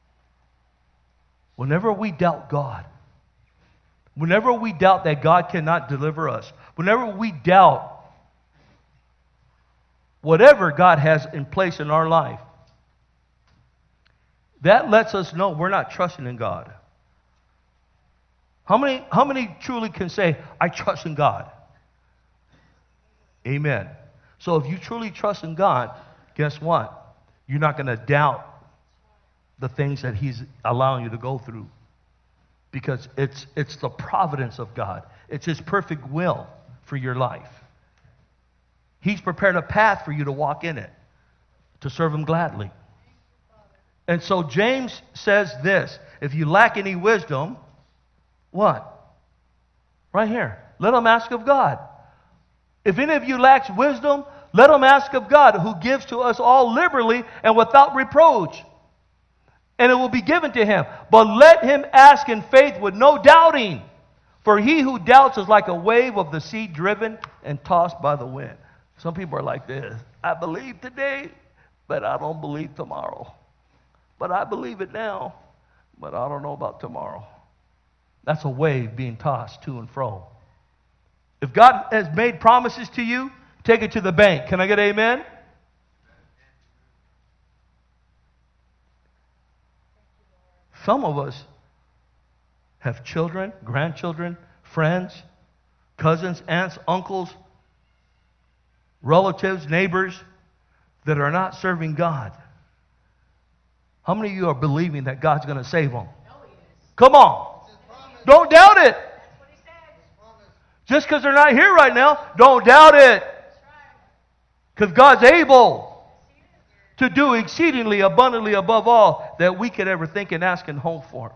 God, whenever we doubt that God cannot deliver us, whenever we doubt whatever God has in place in our life, that lets us know we're not trusting in God. How many truly can say, I trust in God? Amen. So if you truly trust in God, guess what? You're not going to doubt the things that He's allowing you to go through. Because it's the providence of God. It's His perfect will for your life. He's prepared a path for you to walk in it, to serve Him gladly. And so James says this, if you lack any wisdom, what? Right here. Let him ask of God. If any of you lacks wisdom, let him ask of God, who gives to us all liberally and without reproach, and it will be given to him. But let him ask in faith with no doubting. For he who doubts is like a wave of the sea driven and tossed by the wind. Some people are like this. I believe today, but I don't believe tomorrow. But I believe it now, but I don't know about tomorrow. That's a wave being tossed to and fro. If God has made promises to you, take it to the bank. Can I get amen? Some of us have children, grandchildren, friends, cousins, aunts, uncles, relatives, neighbors that are not serving God. How many of you are believing that God's going to save them? Come on. Don't doubt it. Just because they're not here right now, don't doubt it. Because God's able to do exceedingly abundantly above all that we could ever think and ask and hope for.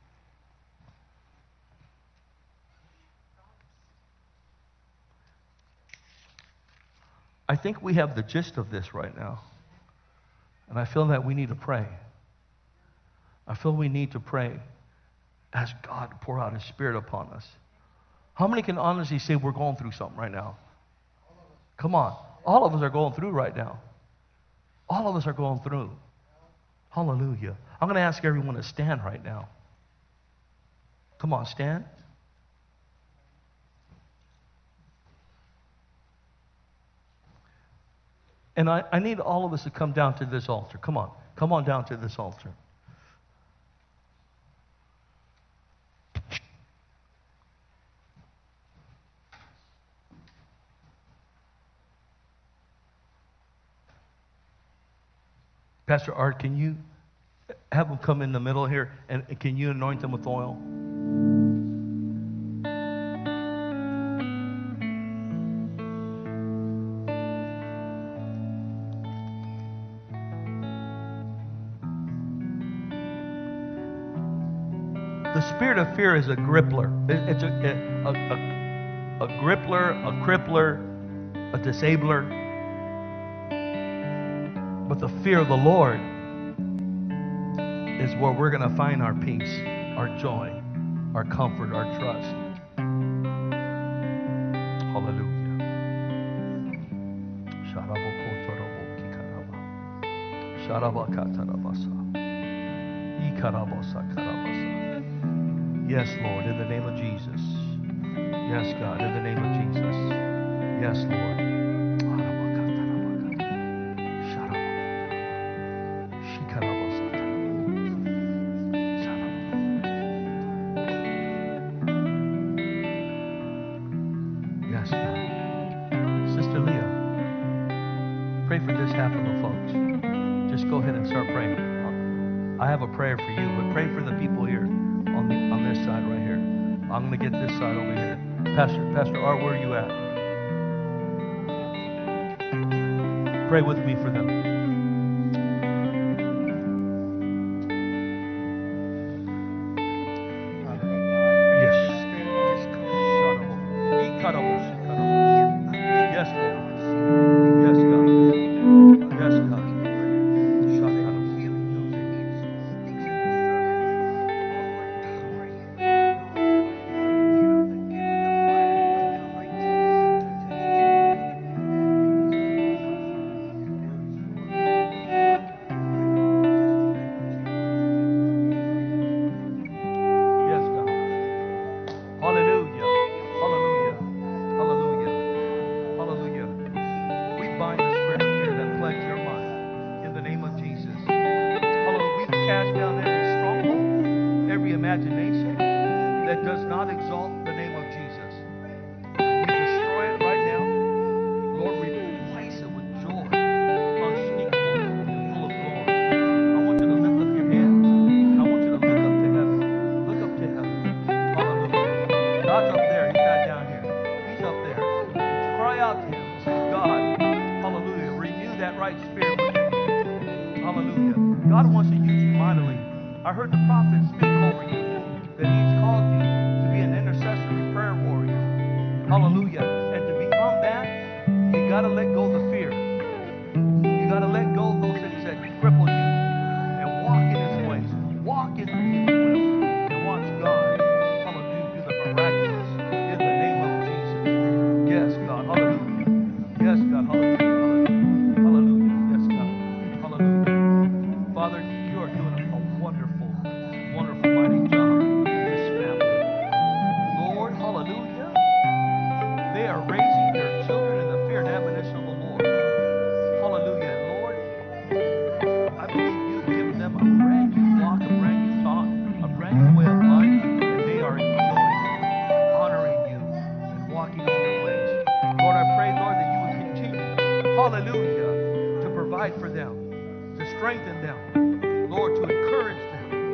I think we have the gist of this right now. And I feel that we need to pray. I feel we need to pray. Ask God to pour out His Spirit upon us. How many can honestly say we're going through something right now? Come on. All of us are going through right now. All of us are going through. Hallelujah. I'm going to ask everyone to stand right now. Come on, stand. And I need all of us to come down to this altar. Come on. Come on down to this altar. Pastor Art, can you have them come in the middle here, and can you anoint them with oil? The spirit of fear is a grippler. It's a grippler, a crippler, a disabler. But the fear of the Lord is where we're going to find our peace, our joy, our comfort, our trust. Hallelujah. Yes, Lord, in the name of Jesus. Yes, God, in the name of Jesus. Yes, Lord. I have a prayer for you, but pray for the people here on this side right here. I'm going to get this side over here. Pastor Art, where are you at? Pray with me for them. Yes. Yes, Lord. Yes, God. Yes, God. Yes, God. Hallelujah. Hallelujah. Hallelujah. Hallelujah. We bind the spirit of fear that plagues your mind in the name of Jesus. Hallelujah. We cast down every stronghold, every imagination that does not exalt the name of Jesus. We destroy it right now. Lord, replace it with joy, unspeakable and full of glory. I want you to lift up your hands. I want you to look up to heaven. Look up to heaven. Hallelujah. God's up there. He's not down here. He's up there. Cry out to him. Say, God, hallelujah. Renew that right spirit within you. Hallelujah. God wants to use you mightily. I heard the prophet speak over you that he's called you to be an intercessory prayer warrior. Hallelujah. And to become that, you got to let go of the fear. You got to let go of those things that cripple you and walk in his ways. Walk in his will and watch God, hallelujah, do the miraculous in the name of Jesus. Yes, God. Hallelujah. Yes, God. Hallelujah. Hallelujah. Hallelujah. Yes, God. Hallelujah. Father, you are doing a wonderful, wonderful, mighty job in this family. Lord, hallelujah. They are raising their children in the fear and admonition of the Lord. Hallelujah. Lord, I believe you've given them a brand new walk, a brand new thought, a brand new way of life, and they are enjoying it, honoring you, and walking in your ways. Lord, I pray, Lord, that you would continue, hallelujah, to provide for them, to strengthen them, Lord, to encourage them.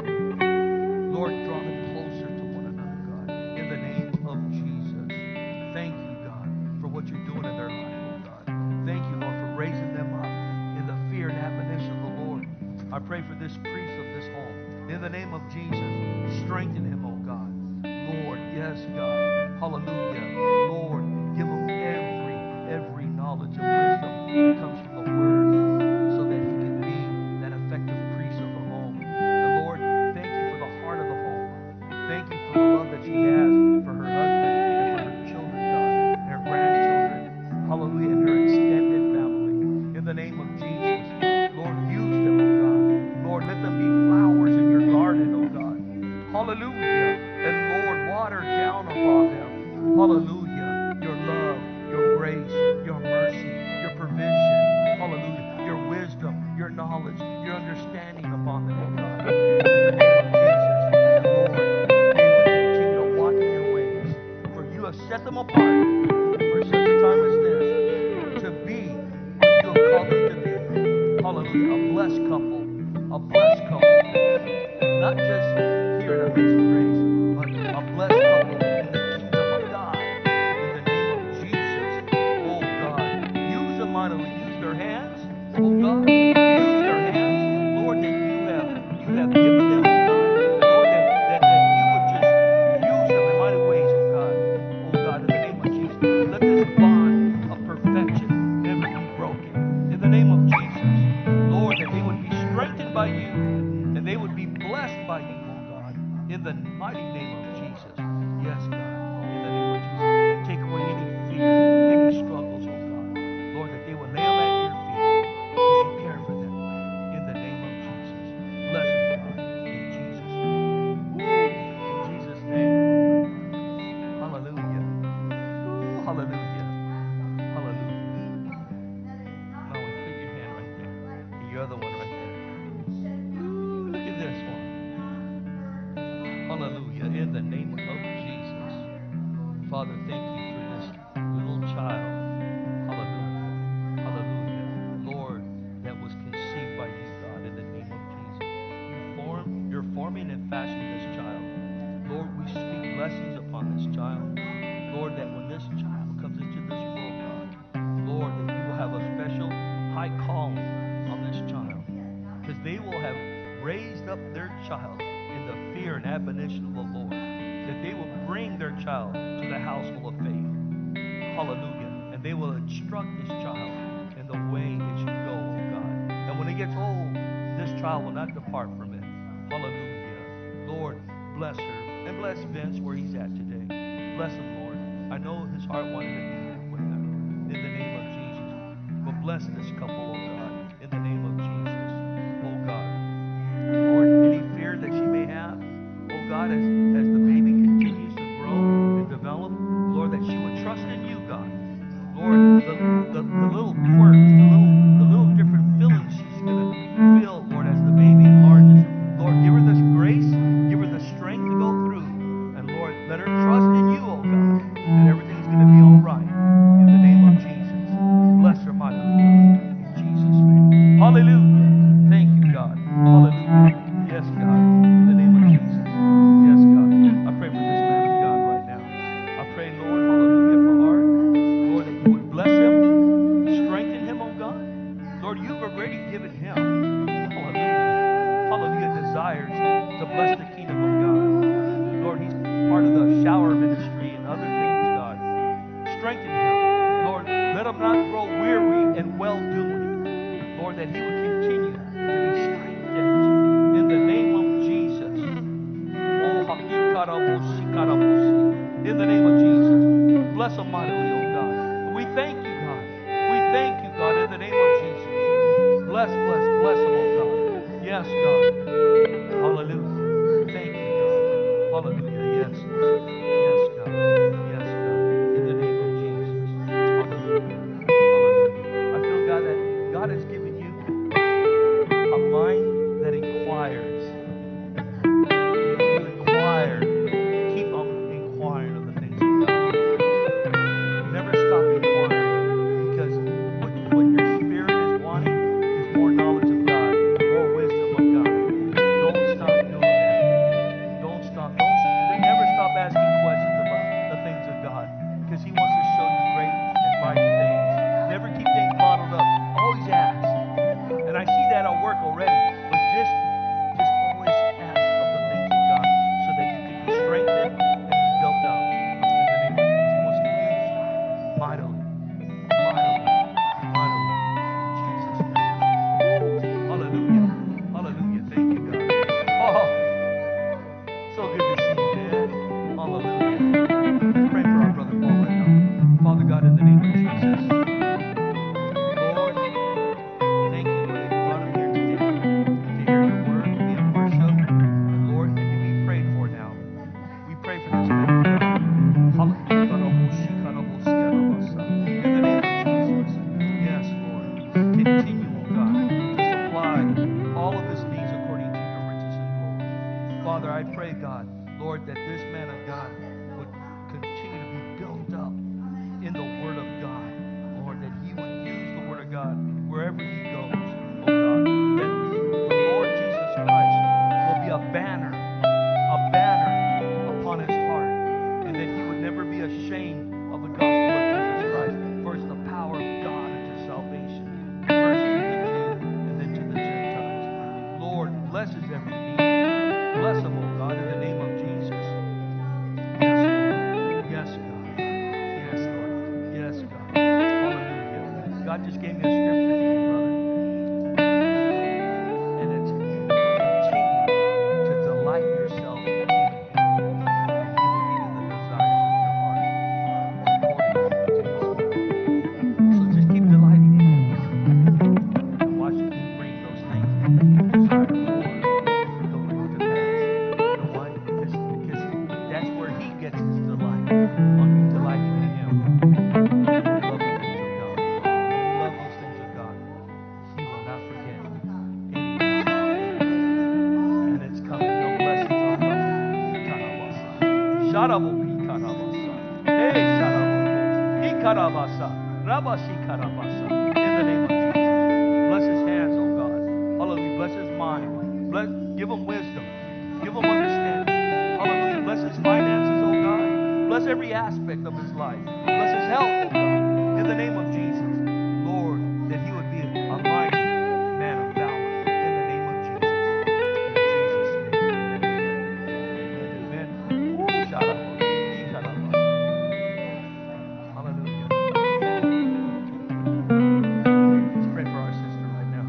Lord, draw them closer to one another, God, in the name of Jesus. Thank you, God, for what you're doing in their life, oh God. Thank you, Lord, for raising them up in the fear and admonition of the Lord. I pray for this priest of this home. In the name of Jesus, strengthen him, oh God. Lord, yes, God. Hallelujah. Lord, give him every knowledge and wisdom that comes from the Word so that he can be that effective priest of the home. And Lord, thank you for the heart of the home. Thank you for the love that she has for her husband and for her children, God, and her grandchildren. Hallelujah. And her extended family. In the name of Jesus. Lord, use them, oh God. Lord, let them be flowers in your garden, oh God. Hallelujah. And Lord, water down upon them. Hallelujah. Your love, your grace, your mercy, your provision. Hallelujah. Your wisdom, your knowledge, your understanding upon them, oh God. In the name of Jesus. And Lord, they will continue to walk in your ways. For you have set them apart for such a time as this to be what you have called them to be. Hallelujah. A blessed couple. A blessed couple. Not just here at Amazing Grace, but a blessed couple in the kingdom of God. In the name of Jesus. Oh God. Use them mightily. Use their hands. Oh God. Use their hands. Lord, that you have given them, oh God. Lord, that you would just use them in mighty ways, oh God. Oh God, in the name of Jesus. Let this bond of perfection never be broken. In the name of Jesus. Lord, that they would be strengthened by you and they would be blessed by you, oh God. In the mighty name of Jesus. Yes, God. In the name of Jesus. And take away any fear, any struggles, oh God. Lord, that they would lay them at your feet because you care for them. In the name of Jesus. Bless us, God. In Jesus' name. In Jesus' name. Hallelujah. Hallelujah. Hallelujah. Now, put your hand right there. And your other one right there. Look at this one. Hallelujah. In the name of Jesus. Father, thank you for this little child. Hallelujah. Hallelujah. Lord, that was conceived by you, God, in the name of Jesus. You forming and fashioning this child. Lord, we speak blessings upon this child. Lord, that when this child comes into this world, God, Lord, that you will have a special high calling on this child. Because they will have raised up their child in the fear and admonition of the Lord. That they will bring their child to the household of faith. Hallelujah. And they will instruct this child in the way it should go, oh God. And when it gets old, this child will not depart from it. Hallelujah. Lord, bless her. And bless Vince where he's at today. Bless him, Lord. I know his heart wanted to be here with them. In the name of Jesus. But bless this couple, oh God. In the name of Jesus. Oh God. Lord, any fear that she may have, oh God, as the baby continues to grow and develop, Lord, that she would trust in you, God. Lord, the little quirks, the little different feelings she's going to feel, Lord, as the baby enlarges. Lord, give her this grace, give her the strength to go through. And Lord, let her trust in you, oh God, and everything's going to be all right. In the name of Jesus. Bless her mightily, God. In Jesus' name. Hallelujah. Thank you, God. Hallelujah. Yes, God. In the name of Jesus. Yes, God. I pray for this man of God right now. I pray, Lord, hallelujah, for Art. Lord, that you would bless him, strengthen him, oh God. Lord, you've already given him, hallelujah, desires to bless the kingdom of God. Lord, he's part of the shower ministry and other things, God. Strengthen him. Lord, let him not grow weary in well-doing. Lord, that he would continue to be strengthened in the name of Jesus. In the name of Jesus. Bless him mightily, oh God. We thank you, God. We thank you, God, in the name of Jesus. Bless him, oh God. Yes, God. Hallelujah. Thank you, God. Hallelujah. Yes. Yes, God. Yes, God. In the name of Jesus. Hallelujah. Hallelujah. I feel, God, that God has given you a mind that inquires. You inquire. Keep on inquiring of the things of God. Never stop inquiring, because what your spirit is wanting is more knowledge of God, more wisdom of God. Don't stop doing that. Don't stop. Never stop asking questions about the things of God, because He wants to show you great and mighty things. Never keep things bottled up. Always ask. And I see that at work already. But just always ask of the things of God, so that you can be strengthened and be built up. In the name of Jesus, He wants to use you mightily, mightily. In Jesus' name. Hallelujah. Hallelujah. Thank you, God. Oh, so good to see you, man. Hallelujah. Let's pray for our brother Paul right now. Father God, in the name of Jesus. Lord, thank you, Lord, that you brought him here today to hear your word, to be in worship. And Lord, and to be prayed for now. We pray for this man of God. Hallelujah. In the name of Jesus. Yes, Lord. Continue, oh God, to supply all of his needs according to your riches and glory. Father, I pray, God, Lord, that this man of God would continue to be built up in the Word of God. Lord, that he would use the Word of God wherever he goes, oh God. That the Lord Jesus Christ will be a banner upon his heart. And that he would never be ashamed of the gospel of Jesus Christ. For it's the power of God unto salvation. First to the Jew and then to the Gentiles. Lord, bless his every need. Bless him, oh God, in the name of Jesus. Yes, Lord. Yes, God. Yes, Lord. Yes, God. Hallelujah. God just gave me a scripture for you, brother. And it's continue to delight yourself in Him. And He will give you the desires of your heart according to His will. So just keep delighting in Him. And watch Him bring those things that you desire for to come to pass. You know why? Because that's where He gets His delight, on you delighting in Him. Love the things of God. Love those things of God. He will not forget any of those. And it's coming. No blessings on blessings. Sharabu Ikarabasa. Hey, Sharabu. Ikarabasa. Rabashi Karabasa. In the name of Jesus. Bless his hands, oh God. Hallelujah. Bless his mind. Give him wisdom. Give him understanding. Hallelujah. Bless his finances, oh God. Bless every aspect of his life. Bless his health, oh God. In the name of Jesus. Lord, that he would be a mighty man of valor. In the name of Jesus. In Jesus' name. Amen. Amen. Shout out. Hallelujah. Let's pray for our sister right now.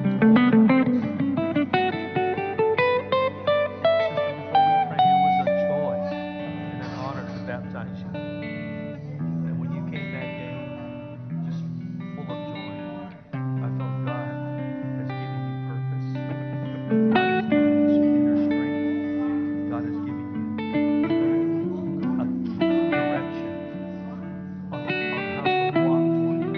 Sister, before we pray, it was a joy and an honor to baptize you. And when you came that day, just full of joy, I felt God has given you purpose. God has given you inner strength. God has given you a key direction on how to walk forward.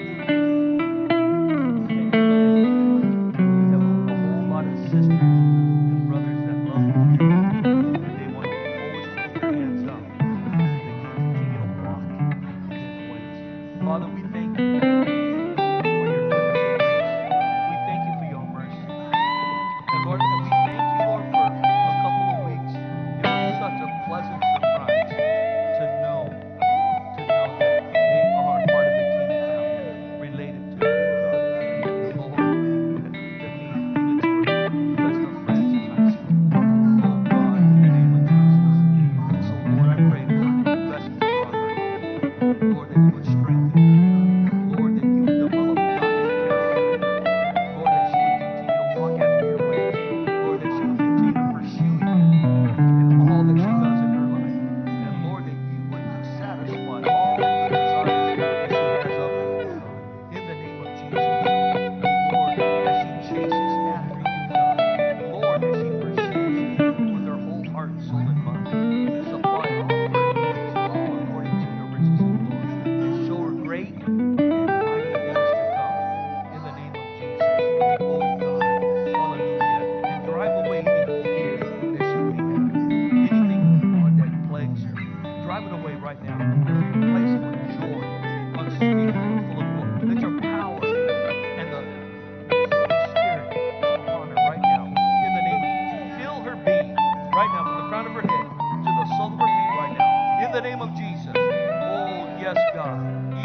We have a whole lot of sisters and brothers that love you, and they want to always hold your hands up, that you continue to walk in His ways. Father, we thank you for your goodness and grace. We thank you for your mercy. And Lord, and we thank you, Lord, for a couple of weeks. It was such a pleasant surprise to know that they are part of the King family, related to you, God. Lord, to me, that's the friends in high school. Oh God, in the name of Jesus. So Lord, I pray, Lord, blessings upon her life. Lord, that you would strengthen her. Lord, that you would develop godly character. Lord, that she would continue to walk after your ways. Lord, that she would continue to pursue you in all that she does in her life. And Lord, that you would satisfy all the desires that she has of you, God. In the name of Jesus. Lord, as she chases after you, God. Lord, as she pursues you with her whole heart, soul, and mind. You supply all of her needs, all according to your riches and glory. And show her great and mighty things to come. In the name of Jesus. Oh God. Hallelujah. And drive away any fear that she may have. Anything, Lord, that plagues her. Drive it away right now. Replace it with joy, unspeakable, full of glory. Let your power and the Holy Spirit come upon her right now. In the name of Jesus. Fill her being right now from the crown of her head to the sole of her feet right now. In the name of Jesus. Oh, yes, God.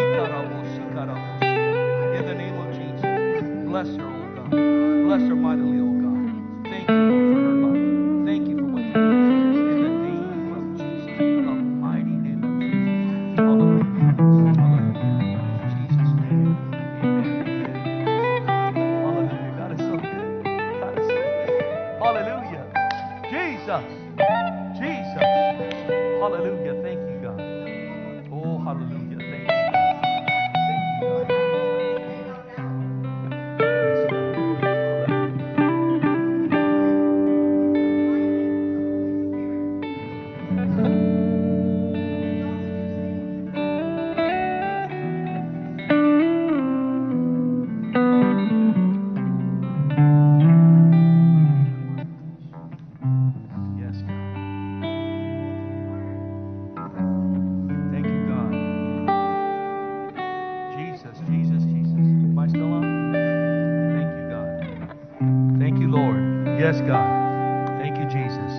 In the name of Jesus. Bless her, oh God. Bless her mightily, oh God. Thank you, Lord, for her life. Thank you for what you're doing. In the name of Jesus. The mighty name of Jesus. Hallelujah. Hallelujah. In Jesus' name. Amen. Amen. Hallelujah. God is so good. God is so good. Hallelujah. Jesus. Jesus. Hallelujah. Thank you, God. Oh, hallelujah. Thank you, God. Thank you, God. Yes, God. Thank you, God. Jesus, Jesus, Jesus. Am I still on? Thank you, God. Thank you, Lord. Yes, God. Thank you, Jesus.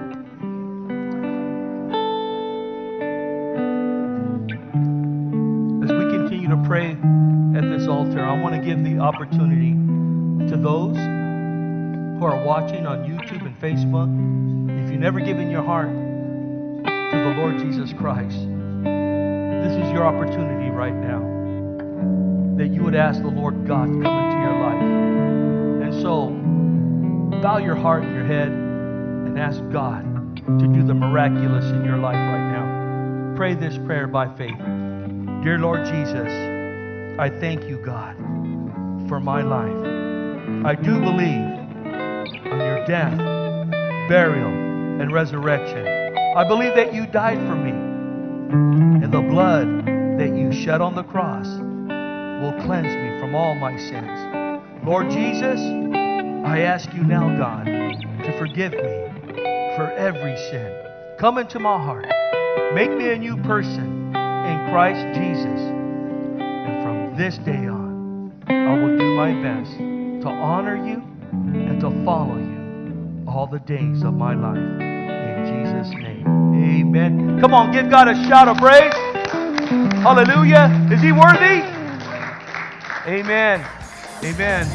As we continue to pray at this altar, I want to give the opportunity to those who are watching on YouTube and Facebook. If you've never given your heart to the Lord Jesus Christ, this is your opportunity right now, that you would ask the Lord God to come into your life. And so, bow your heart and your head and ask God to do the miraculous in your life right now. Pray this prayer by faith. Dear Lord Jesus, I thank you, God, for my life. I do believe on your death, burial, and resurrection. I believe that you died for me, and the blood that you shed on the cross will cleanse me from all my sins. Lord Jesus, I ask you now, God, to forgive me for every sin. Come into my heart. Make me a new person in Christ Jesus. And from this day on, I will do my best to honor you and to follow you all the days of my life. In Jesus' name, amen. Come on, give God a shout of praise. Hallelujah. Is He worthy? Amen. Amen.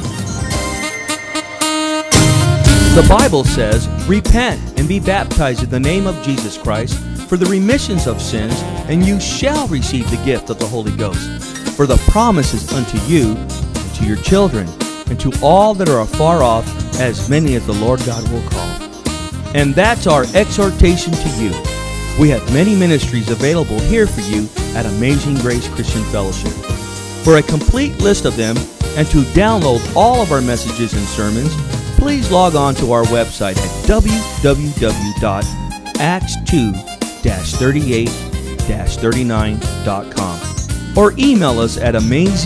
The Bible says, "Repent and be baptized in the name of Jesus Christ for the remissions of sins, and you shall receive the gift of the Holy Ghost. For the promise is unto you, and to your children, and to all that are afar off, as many as the Lord God will call." And that's our exhortation to you. We have many ministries available here for you at Amazing Grace Christian Fellowship. For a complete list of them and to download all of our messages and sermons, please log on to our website at www.acts2-38-39.com or email us at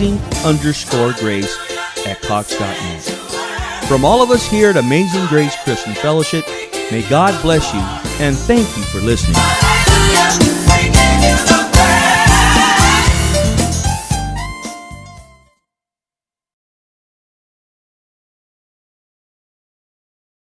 amazing_grace@cox.net. From all of us here at Amazing Grace Christian Fellowship, may God bless you and thank you for listening.